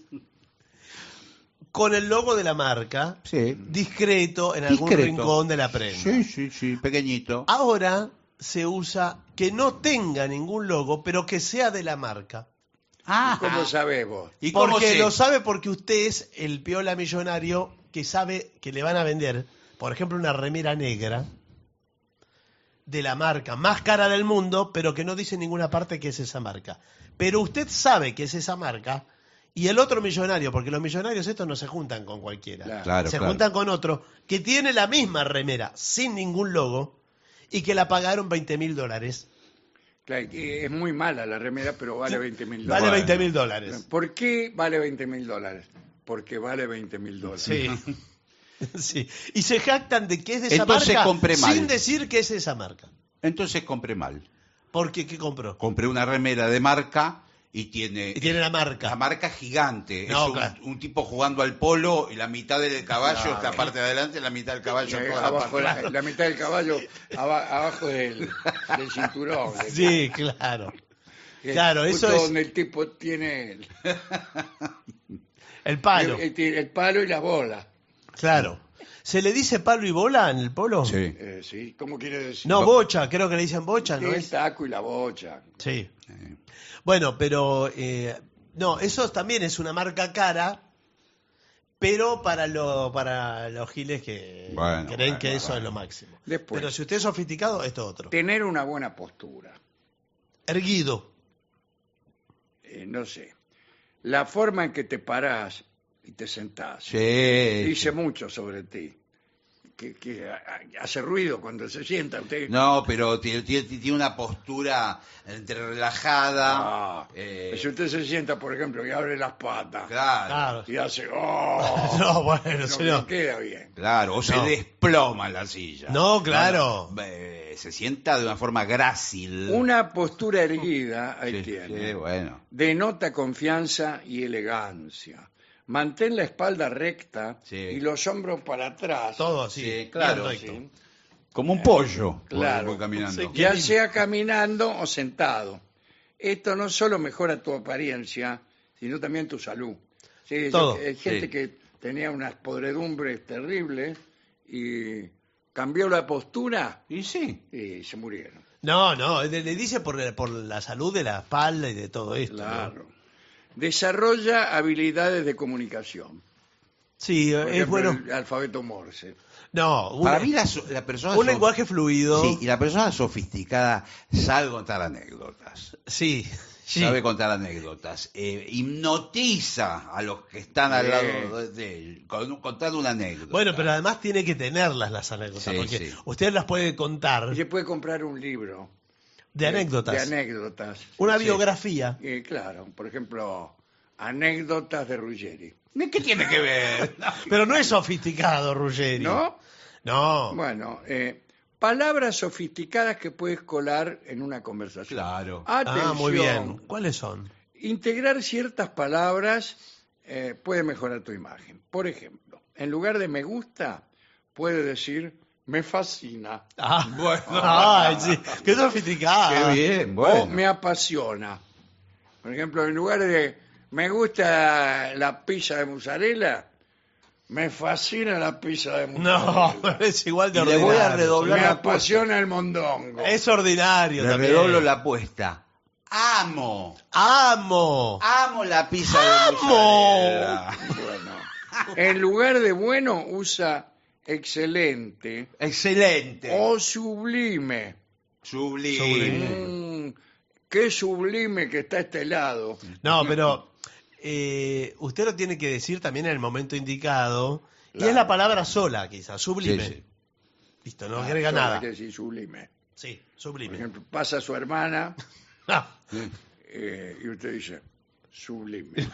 Con el logo de la marca, Sí. discreto en algún Discreto. rincón de la prenda. Sí, sí, sí, pequeñito. Ahora se usa que no tenga ningún logo, pero que sea de la marca. Ah, ¿Cómo sabés vos? ¿Y cómo Porque se- lo sabe porque usted es el piola millonario que sabe que le van a vender, por ejemplo, una remera negra de la marca más cara del mundo, pero que no dice en ninguna parte que es esa marca. Pero usted sabe que es esa marca y el otro millonario, porque los millonarios estos no se juntan con cualquiera. Claro. Claro, se claro. juntan con otro que tiene la misma remera sin ningún logo y que la pagaron veinte mil dólares. Claro, que es muy mala la remera, pero vale veinte mil Vale dólares. veinte mil dólares. ¿Por qué vale veinte mil dólares? Porque vale veinte mil dólares. Sí. Sí. Y se jactan de que es de esa Entonces marca compré mal. sin decir que es esa marca. Entonces compré mal. Porque, ¿qué compró? Compré una remera de marca y tiene... Y tiene la marca. La marca gigante. No, es un, claro. un tipo jugando al polo y la mitad del caballo Claro. es la parte de adelante y la mitad del caballo Eh, toda la abajo, parte. la, la mitad del caballo aba- abajo del, del cinturón. Sí, claro. Que Claro, justo eso es donde el tipo tiene el, el palo. el- el- el palo y la bola. Claro. ¿Se le dice palo y bola en el polo? Sí. Eh, ¿sí? ¿Cómo quiere decir? No, bocha, creo que le dicen bocha, ¿no el es? taco y la bocha. Sí. Eh, Bueno, pero eh, no, eso también es una marca cara, pero para lo, para los giles que Bueno, creen bueno, que eso bueno. es lo máximo. Después. Pero si usted es sofisticado, esto es otro. Tener una buena postura. Erguido. Eh, no sé. La forma en que te parás y te sentás. Sí. Dice mucho sobre ti. Que, que a- a- hace ruido cuando se sienta. Usted, No, pero tiene, tiene- tiene una postura entre relajada. Ah, eh, si usted se sienta, por ejemplo, y abre las patas claro, Claro. y hace ¡oh! No, bueno, no, señor. no queda bien. claro. O se No. desploma en la silla. No, claro. No, no, eh, se sienta de una forma grácil. Una postura erguida, ahí Sí, tiene, sí, bueno. denota confianza y elegancia. Mantén la espalda recta Sí. y los hombros para atrás. Todo así. Sí, claro, bien recto. Sí. Como un pollo. Claro. Voy caminando. Sí, Ya lindo. sea caminando o sentado. Esto no solo mejora tu apariencia, sino también tu salud. Sí, Todo. Hay gente Sí. que tenía unas podredumbres terribles y cambió la postura Y sí. y se murieron. No, no, le, le dice por, por la salud de la espalda y de todo esto. ¿no? Claro. Desarrolla habilidades de comunicación. Sí, Por es ejemplo, bueno. el alfabeto Morse. No, un, Para mí la, so- la persona... un so- lenguaje fluido. Sí, y la persona sofisticada sabe contar anécdotas. Sí, sí. Sabe contar anécdotas. Eh, hipnotiza a los que están al Sí. lado de, de él, con- contando una anécdota. Bueno, pero además tiene que tenerlas las anécdotas, Sí, porque sí. usted las puede contar Y se puede comprar un libro. de anécdotas. De anécdotas. Una Sí. biografía. Eh, claro, por ejemplo, anécdotas de Ruggeri. ¿Qué tiene que ver? Pero no es sofisticado, Ruggeri. ¿No? No. Bueno, eh, palabras sofisticadas que puedes colar en una conversación. Claro. Atención, Ah, muy bien. ¿Cuáles son? integrar ciertas palabras eh, puede mejorar tu imagen. Por ejemplo, en lugar de me gusta, puede decir me fascina. Ah, Bueno. Ay, sí. Qué sofisticada. Qué bien, O bueno. me apasiona. Por ejemplo, en lugar de me gusta la pizza de mozzarella, me fascina la pizza de mozzarella. No, es igual de Y le ordinario. voy a redoblar Me la apasiona el mondongo. Es ordinario Le también. redoblo la apuesta. Amo. Amo. Amo la pizza ¡Amo! de mozzarella. Bueno, en lugar de bueno, usa excelente Excelente. o sublime. Sublime. Sublime. Mm, qué sublime que está este helado. No, pero eh, usted lo tiene que decir también en el momento indicado. Y Claro. es la palabra sola, quizás. Sublime. Sí, sí. Listo, no Ah, agrega solo hay nada. que decir sublime. Sí, Por sublime. ejemplo, pasa su hermana Ah, eh, y usted dice sublime.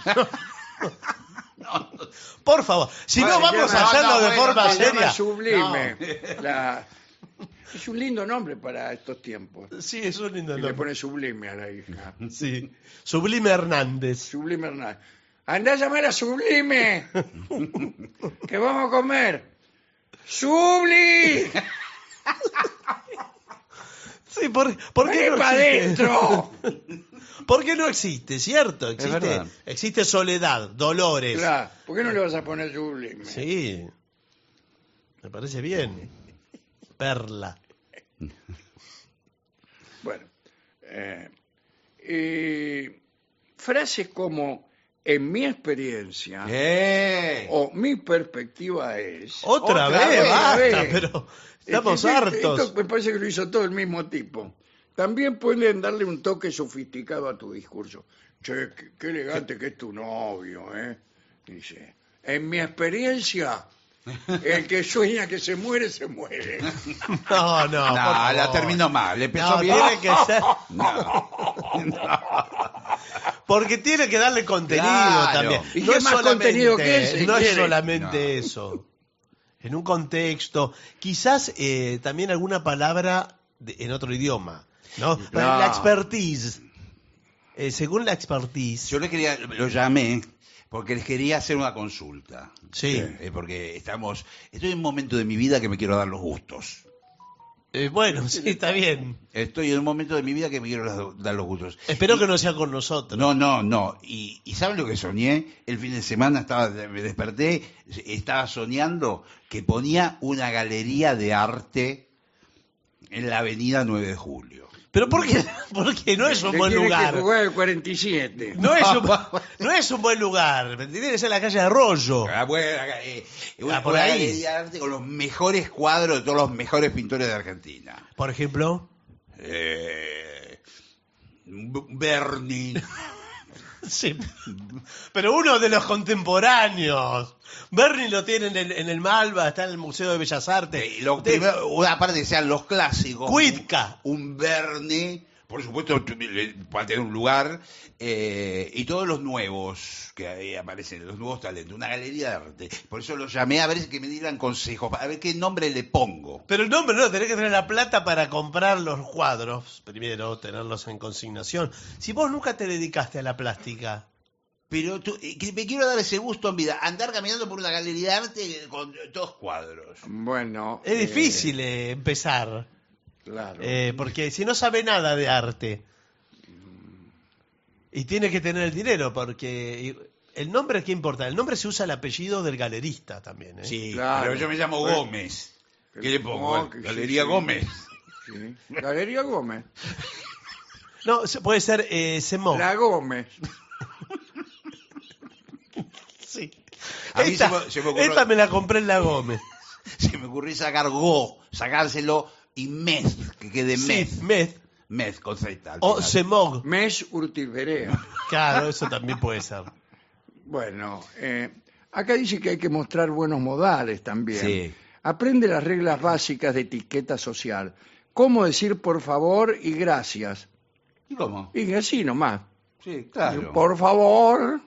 por favor, si Bueno, no vamos se a llama- hacerlo no, de bueno, forma Se llama seria. sublime. La- Es un lindo nombre para estos tiempos. No. Sí, es un lindo Y le nombre. pone sublime a la hija. Sí. Sublime Hernández. Sublime Hernández. Andá a llamar a Sublime. Que vamos a comer. ¡Subli! Sí, ¿por, ¿por qué ¡Ven no para existe? adentro! ¿Por qué no existe, cierto? Existe, verdad. existe soledad, dolores. Claro, ¿por qué no le vas a poner Sublime? Sí. Me parece bien. Perla. Bueno. eh, y frases como en mi experiencia ¡Eh! o mi perspectiva es... Otra, Otra vez, vez, basta, vez. pero estamos Este, hartos. Esto me parece que lo hizo todo el mismo tipo. También pueden darle un toque sofisticado a tu discurso. Che, qué, qué elegante que es tu novio, ¿eh? Dice, en mi experiencia, el que sueña que se muere, se muere. No, no, No, por favor. la terminó mal. Empezó No, bien. tiene que ser. No. Porque tiene que darle contenido Claro. también. ¿Y no qué es más solamente, contenido que ese No es quiere? solamente No. eso. En un contexto, quizás eh, también alguna palabra de- en otro idioma, ¿no? No. La expertise. Eh, según la expertise. Yo le quería, lo llamé porque les quería hacer una consulta. Sí. Eh, porque estamos, estoy en un momento de mi vida que me quiero dar los gustos. Eh, bueno, sí, está bien. Estoy en un momento de mi vida que me quiero dar- dar los gustos. Espero Y- que no sea con nosotros. No, no, no. Y, y ¿saben lo que soñé? El fin de semana estaba, me desperté, estaba soñando que ponía una galería de arte en la avenida nueve de julio. Pero ¿por qué? Porque no es un Le buen tiene lugar. que jugar el cuarenta y siete. No es, un, no es un buen lugar. Tiene que ser la calle Arroyo. Ah, bueno, eh, una, Ah, por una ahí. galería de arte con los mejores cuadros de todos los mejores pintores de Argentina. Por ejemplo. Eh, Berni. Sí. Pero uno de los contemporáneos. Bernie lo tiene en el, en el Malva, está en el Museo de Bellas Artes. Eh, lo Usted- primero, una parte que sean los clásicos. Cuitca. Un, un Berni, por supuesto, tu- le- va a tener un lugar. eh, y todos los nuevos que ahí aparecen, los nuevos talentos. Una galería de arte. Por eso los llamé a ver que me dieran consejos, a ver qué nombre le pongo. Pero el nombre no, tenés que tener la plata para comprar los cuadros. Primero, tenerlos en consignación. Si vos nunca te dedicaste a la plástica. Pero tú- eh, que me quiero dar ese gusto en vida. Andar caminando por una galería de arte con todos cuadros. Bueno. Es eh, difícil eh, empezar. Claro. Eh, porque si no sabe nada de arte. Y tiene que tener el dinero, porque el nombre, ¿qué importa? El nombre se usa el apellido del galerista también. ¿eh? Sí, Claro. pero yo me llamo Bueno. Gómez. ¿Qué le pongo? No, que sí, Galería sí. Gómez. Sí. Galería Gómez. No, se- puede ser eh, Semó. La Gómez. Sí. A mí Esta, se me- se me ocurrió- esta me la compré en la Gómez. Se me ocurrió sacar Go, sacárselo y Mez, que quede Mez. Sí, Mez. Mez con Z. al O final. Semog. Mes Urtiberea. Claro, eso también puede ser. Bueno, eh, acá dice que hay que mostrar buenos modales también. Sí. Aprende las reglas básicas de etiqueta social. Cómo decir por favor y gracias. ¿Y cómo? Y así nomás. Sí, claro. Por favor,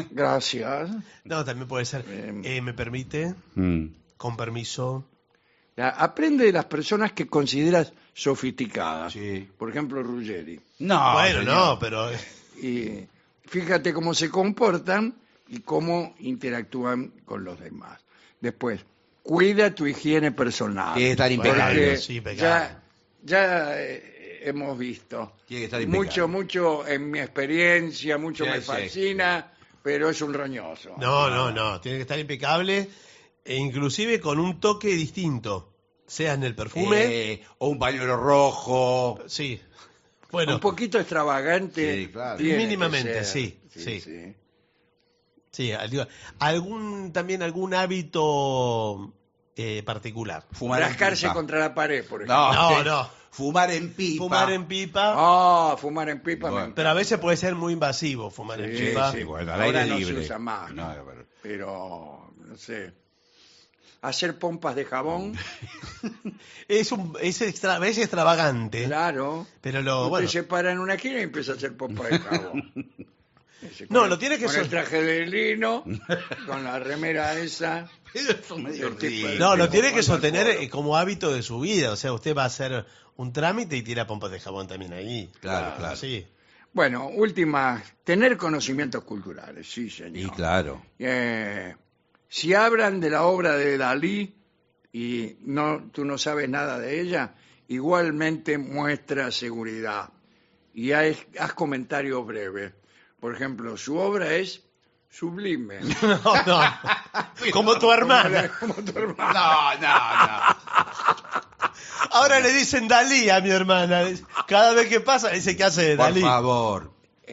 gracias. No, también puede ser. Em. eh, ¿Me permite? Mm. Con permiso. Ya, aprende de las personas que consideras sofisticadas. Sí. Por ejemplo, Ruggeri. No, bueno, señor. no, pero... Y fíjate cómo se comportan y cómo interactúan con los demás. Después, cuida tu higiene personal. Tiene que estar Porque impecable. Sí, impecable. ya, ya eh, hemos visto Tiene que estar impecable. mucho, mucho en mi experiencia, mucho Sí, me sí, fascina, pero es un roñoso. No, no, no, tiene que estar impecable e inclusive con un toque distinto, sea en el perfume, Eh, o un pañuelo rojo. sí. Bueno, Un poquito extravagante. Sí, claro. tiene que Mínimamente, ser. sí, sí. sí. sí, al- digo, algún también algún hábito eh, particular. Fumar en Rascarse pipa. contra la pared, por ejemplo. No, No, sí. no. Fumar en pipa. Fumar en pipa, Ah, fumar en pipa. Bueno, me pero a veces puede ser muy invasivo fumar en Sí, pipa. Sí, bueno, al Ahora aire no libre. se usa más, No, ¿no? pero- Pero, no sé. Hacer pompas de jabón, Es un es, extra, es extravagante, claro. pero lo Usted bueno. se para en una esquina y empieza a hacer pompas de jabón. Ese, No, con lo el- tiene que Con ser- el traje de lino, con la remera esa. Pero eso es medio El tipo- ridículo. No, lo pero tiene que jugando al sostener foro. eh, como hábito de su vida. O sea, usted va a hacer un trámite y tira pompas de jabón también ahí. Claro, claro. Sí. Bueno, última, tener conocimientos culturales, sí, señor. Y claro. Eh, si hablan de la obra de Dalí y no, tú no sabes nada de ella, igualmente muestra seguridad y haz, haz comentarios breves. Por ejemplo, su obra es sublime. No, no. Como tu hermana. Como tu hermana. No, no, no. Ahora le dicen Dalí a mi hermana. Cada vez que pasa dice que hace de Por Dalí. favor.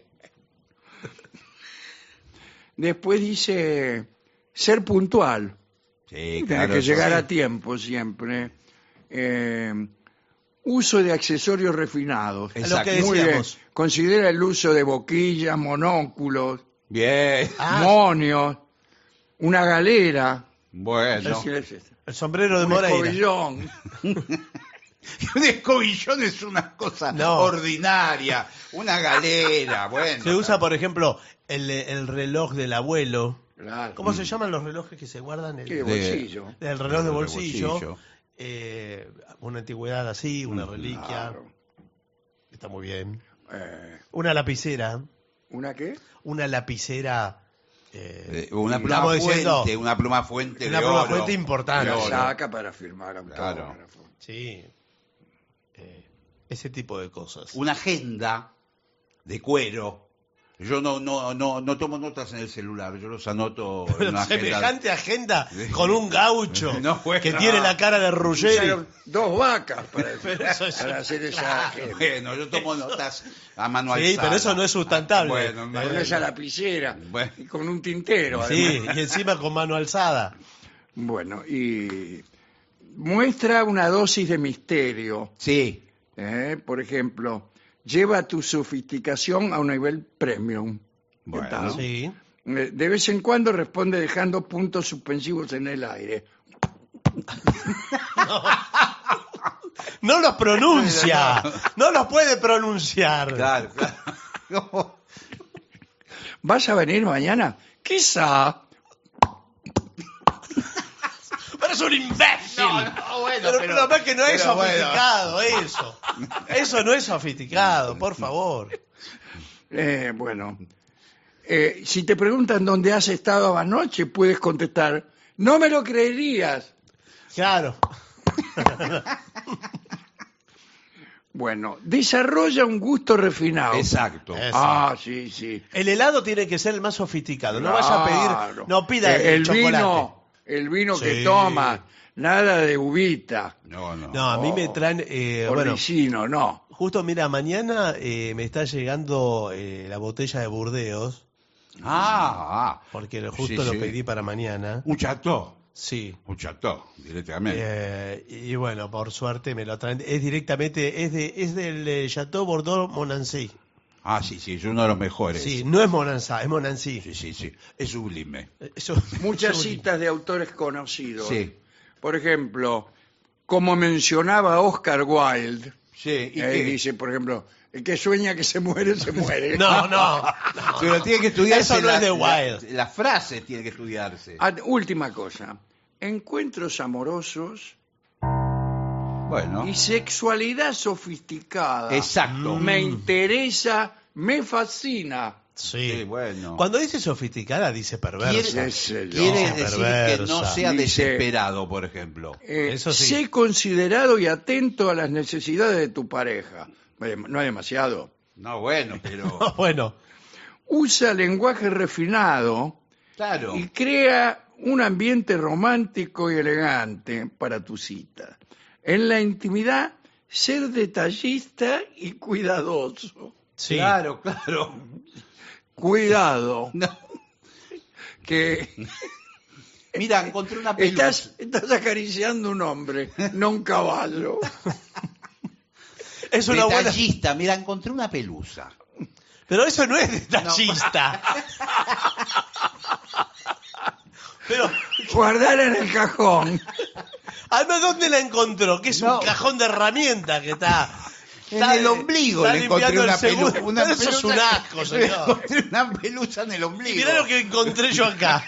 Después dice ser puntual. Sí, Tiene claro. que eso llegar sí. a tiempo siempre. Eh, uso de accesorios refinados. Es lo que Muy bien. decíamos. Considera el uso de boquillas, monóculos, Bien. Ah, monios, una galera, Bueno. así es esto, el sombrero de un Moreira. escobillón. Un escobillón es una cosa No. ordinaria. Una galera, bueno. Se usa, por ejemplo, el, el reloj del abuelo. Claro. ¿Cómo se llaman los relojes que se guardan? El, ¿Qué de De- bolsillo? el reloj de de bolsillo. bolsillo. Eh, una antigüedad así, una reliquia. Claro. Está muy bien. Eh, Una lapicera. ¿Una qué? Una lapicera. eh, Eh, Una pluma estamos fuente, diciendo, una pluma fuente una de pluma oro. fuente importante. De La oro. saca para firmar Claro. autógrafo. Sí. Eh, ese tipo de cosas. Una agenda de cuero. Yo no, no, no, no tomo notas en el celular, yo los anoto en una agenda. Semejante agenda con un gaucho No, bueno. que tiene la cara de Ruggeri. Usaron dos vacas para, Pero eso es- para hacer esa claro. agenda. Bueno, yo tomo notas a mano Sí, alzada. pero eso no es sustentable. Bueno, no- Con esa lapicera Bueno. y con un tintero. Sí, además. y encima con mano alzada. Bueno, y muestra una dosis de misterio. Sí, ¿eh? Por ejemplo, lleva tu sofisticación a un nivel premium. ¿Qué Bueno. tal? Sí. Eh, De vez en cuando responde dejando puntos suspensivos en el aire. No los pronuncia. No los puede pronunciar. claro, claro. ¿Vas a venir mañana? Quizá. Pero es un imbécil. No, no, bueno, pero, pero- pero además que no es pero bueno. sofisticado eso. Eso no es sofisticado, por favor. Eh, bueno, eh, si te preguntan dónde has estado anoche, puedes contestar, no me lo creerías. Claro. Bueno, desarrolla un gusto refinado. Exacto. Eso. Ah, sí, sí. El helado tiene que ser el más sofisticado. No vaya a Claro. pedir, no pida Eh, el chocolate. vino, el vino que Sí. toma, nada de uvita, No, no. No, a mí me traen, eh, o bueno, ricino, no. justo mira, mañana eh, me está llegando eh, la botella de Burdeos, Ah, ah. porque justo Sí, lo sí. pedí para mañana. Un chateau. Sí. Un chateau, directamente. Eh, y bueno, por suerte me lo traen. Es directamente, es de, es del eh, Chateau Bordeaux Monancy. Ah, sí, sí, es uno de los mejores. Sí, no es Monanza, es Monancy. sí, sí, sí. Es sublime. Eso, Muchas eso- citas de autores conocidos. Sí. Por ejemplo, como mencionaba Oscar Wilde, Sí, y eh, que- dice, por ejemplo, el que sueña que se muere, se muere. No, no. Pero tiene que estudiarse. Eso no la, es de la- Wilde. La, frase tiene que estudiarse. Ah, última cosa. Encuentros amorosos Bueno. Y sexualidad sofisticada. Exacto. Me interesa, me fascina. Sí. Sí, bueno. Cuando dice sofisticada, dice perversa. Quiere, Qué sé yo. quiere No, decir perversa. que no sea Dice- desesperado, por ejemplo. Eh, Eso sí. Sé considerado y atento a las necesidades de tu pareja. Eh, No es demasiado. No, bueno, pero... Bueno, Usa lenguaje refinado Claro. y crea un ambiente romántico y elegante para tu cita. En la intimidad, ser detallista y cuidadoso. sí. Claro, claro. Cuidado, No. que Mira, encontré una pelusa. estás, estás acariciando un hombre, no un caballo. Es una buena. Detallista, mira, encontré una pelusa. Pero eso no es detallista. Pero, Guardala en el cajón. además, ¿dónde la encontró? Que es No. un cajón de herramientas que está. En está- el ombligo está le encontré limpiando una el segundo. pelusa. Una Pero eso es un pelusa- asco, Le señor. encontré una pelusa en el ombligo. Mirá lo que encontré yo acá.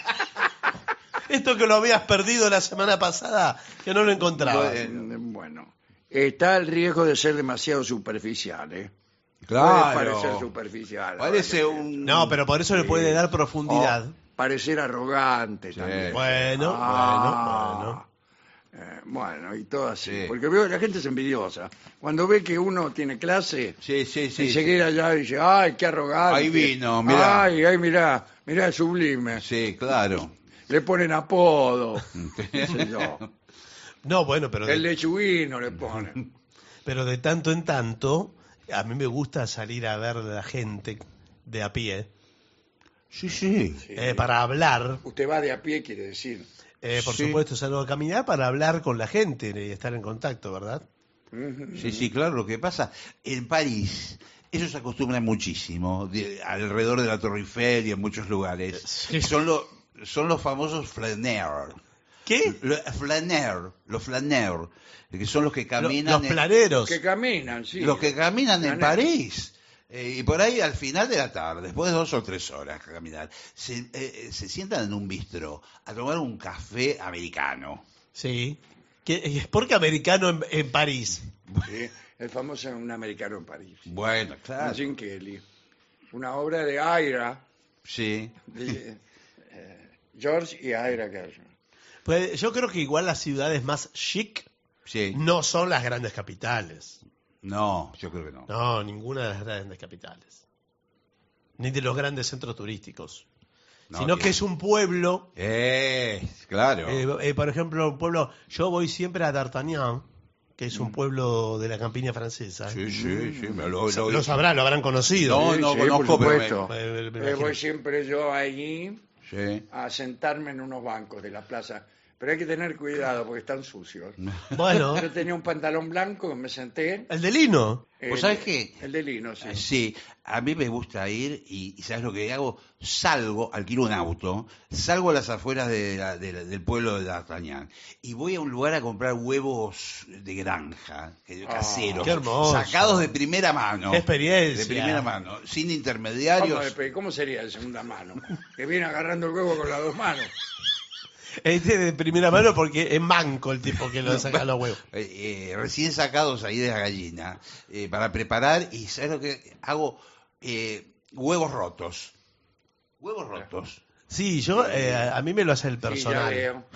Esto que lo habías perdido la semana pasada, que no lo encontraba. Bueno. Bueno, está el riesgo de ser demasiado superficial, ¿eh? Claro. Puede parecer superficial. Parece ahora que un... No, pero por eso le puede dar profundidad. pienso. O parecer arrogante Sí. también. Bueno, Ah, bueno, bueno. eh, bueno, y todo así. Sí. Porque veo la gente es envidiosa. Cuando ve que uno tiene clase, Sí, sí, sí. enseguida ya dice, ay, qué arrogante. Ahí vino, mirá. Ay, ay, mirá, mirá, es sublime. Sí, claro. Le ponen apodo. qué sé yo. No, bueno, pero El de, lechuguino le ponen. pero de tanto en tanto, a mí me gusta salir a ver a la gente de a pie Sí, sí. Sí. eh, para hablar. Usted va de a pie, quiere decir. Eh, por Sí. supuesto, salgo a caminar para hablar con la gente y estar en contacto, ¿verdad? Ujú. Sí, sí, claro. Lo que pasa, en París, ellos se acostumbran muchísimo, de- alrededor de la Torre Eiffel y en muchos lugares. Sí. Son, los son los famosos flaneurs. ¿Qué? Lo- Flaneur, los flaneurs, que son los que Lo- caminan... los en- planeros. Que caminan, sí. Los que caminan en Planeros. París. Eh, y por ahí al final de la tarde, después de dos o tres horas que caminar, se, eh, se sientan en un bistro a tomar un café americano. Sí. ¿Qué- ¿Por qué americano en, en París? Sí, el famoso Un americano en París. Bueno, claro. Jim Kelly. Una obra de Ira, Sí. de eh, George y Ira Gershon. Pues yo creo que igual las ciudades más chic Sí. no son las grandes capitales. No, yo creo que no. No, ninguna de las grandes capitales. Ni de los grandes centros turísticos. No, Sino que- que es un pueblo. Eh, claro. eh, eh, por ejemplo, un pueblo. Yo voy siempre a D'Artagnan, que Mm. es un pueblo de la campiña francesa. sí, sí, sí. me lo, lo- Lo sabrán, lo habrán conocido. No, Sí, no sí, conozco, por pero me- supuesto. Eh, me Eh, imagino. voy siempre yo allí Sí. a sentarme en unos bancos de la plaza. Pero hay que tener cuidado porque están sucios. Bueno, Yo tenía un pantalón blanco, me senté. el de lino. el- ¿Vos sabés qué? El de lino, sí. Sí, a mí me gusta ir y, y ¿sabes lo que hago? Salgo, alquilo un auto, salgo a las afueras de la- de la- del pueblo de D'Artagnan y voy a un lugar a comprar huevos de granja, que- caseros, qué hermoso. sacados de primera mano. Qué experiencia. De primera mano, sin ¿Cómo, intermediarios. de- ¿Cómo sería de segunda mano? Que viene agarrando el huevo con las dos manos. Este de primera mano porque es manco el tipo que lo saca los huevos. Eh, eh, recién sacados ahí de la gallina, eh, para preparar y ¿sabes lo que hago? Eh, huevos rotos. Huevos rotos. Sí, yo, eh, a mí me lo hace el Sí, ya personal. veo.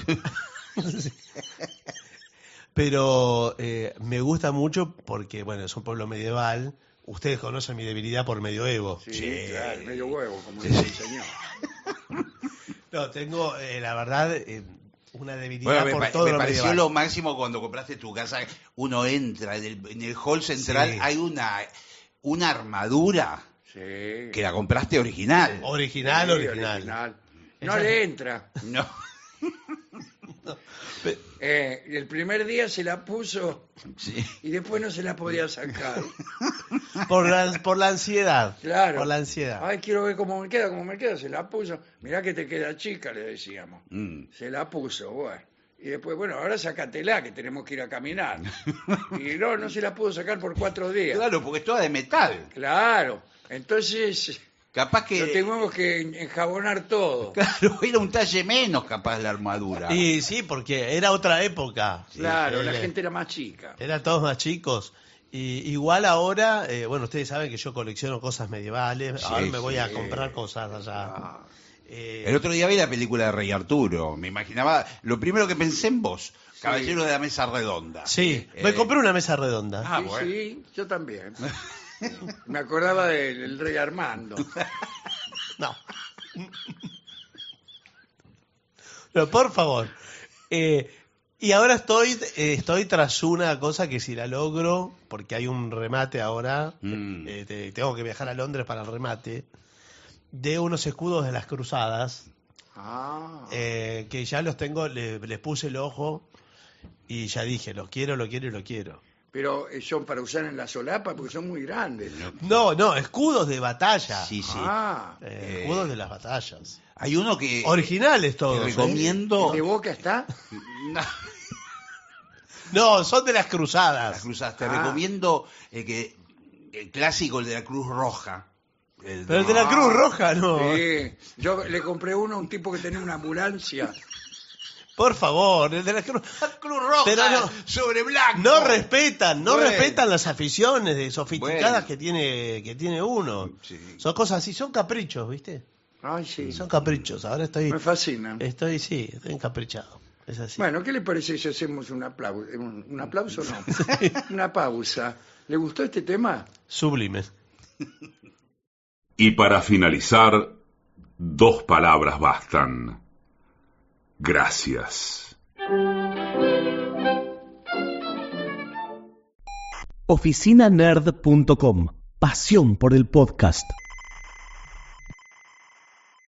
Pero eh, me gusta mucho porque, bueno, es un pueblo medieval. Ustedes conocen mi debilidad por medioevo. Sí, Sí. claro, medio huevo, como dice el señor. No, tengo, eh, la verdad, eh, una debilidad Bueno, me, por pa- todo me lo pareció medieval. lo máximo cuando compraste tu casa. Uno entra en el, en el hall central, Sí. hay una, una armadura Sí. que la compraste original. Original, Sí, original. No Esa- le entra. No. Pe- Eh, el primer día se la puso Sí. y después no se la podía sacar. Por la, por la ansiedad. Claro. Por la ansiedad. Ay, quiero ver cómo me queda, cómo me queda. Se la puso. Mirá que te queda chica, le decíamos. Mm. Se la puso, bueno. Y después, bueno, ahora sácatela, que tenemos que ir a caminar. Y no, no se la pudo sacar por cuatro días. Claro, porque es toda de metal. Claro. Entonces, Capaz que... Lo tenemos que enjabonar todo. Claro, era un talle menos capaz la armadura. Y sí, porque era otra época. Claro, la Eh, gente era más chica. Eran todos más chicos. Y igual ahora, eh, bueno, ustedes saben que yo colecciono cosas medievales. Sí, ahora me voy sí. a comprar cosas allá. Ah, Eh, El otro día vi la película de Rey Arturo. Me imaginaba, lo primero que pensé en vos, Caballero de la Mesa Redonda. sí, Eh, me compré una mesa redonda. Ah, sí, bueno. sí, yo también. Me acordaba del del rey Armando. No. No, por favor. Eh, y ahora estoy, eh, estoy tras una cosa que si la logro, porque hay un remate ahora, Mm. eh, te- tengo que viajar a Londres para el remate, de unos escudos de las cruzadas, Ah, eh, que ya los tengo, le- les puse el ojo y ya dije, lo quiero, lo quiero y lo quiero. pero eh, son para usar en la solapa porque son muy grandes. No, no, escudos de batalla. Sí, sí. Ah, Eh, Eh, escudos de las batallas. Hay uno que... Originales que todos. ¿eh? recomiendo... ¿de Boca está? No, No, son de las las cruzadas. cruzas. Te Ah. recomiendo eh, que el clásico, el de la Cruz Roja. El Pero el de la Ah, Cruz Roja, no. Sí, yo le compré uno a un tipo que tenía una ambulancia. Por favor, el de la Cruz. Cruz Roja Pero no- sobre blanco. No respetan, no Bueno. respetan las aficiones de sofisticadas Bueno. que tiene que tiene uno. Sí. Son cosas así, son caprichos, ¿viste? Ay, sí. Son caprichos. Ahora estoy Me fascina. estoy sí, estoy encaprichado. Es así. Bueno, ¿qué le parece si hacemos un aplauso? ¿Un, un aplauso no? Una pausa. ¿Le gustó este tema? Sublime. Y para finalizar, dos palabras bastan. Gracias. oficina nerd punto com. Pasión por el podcast.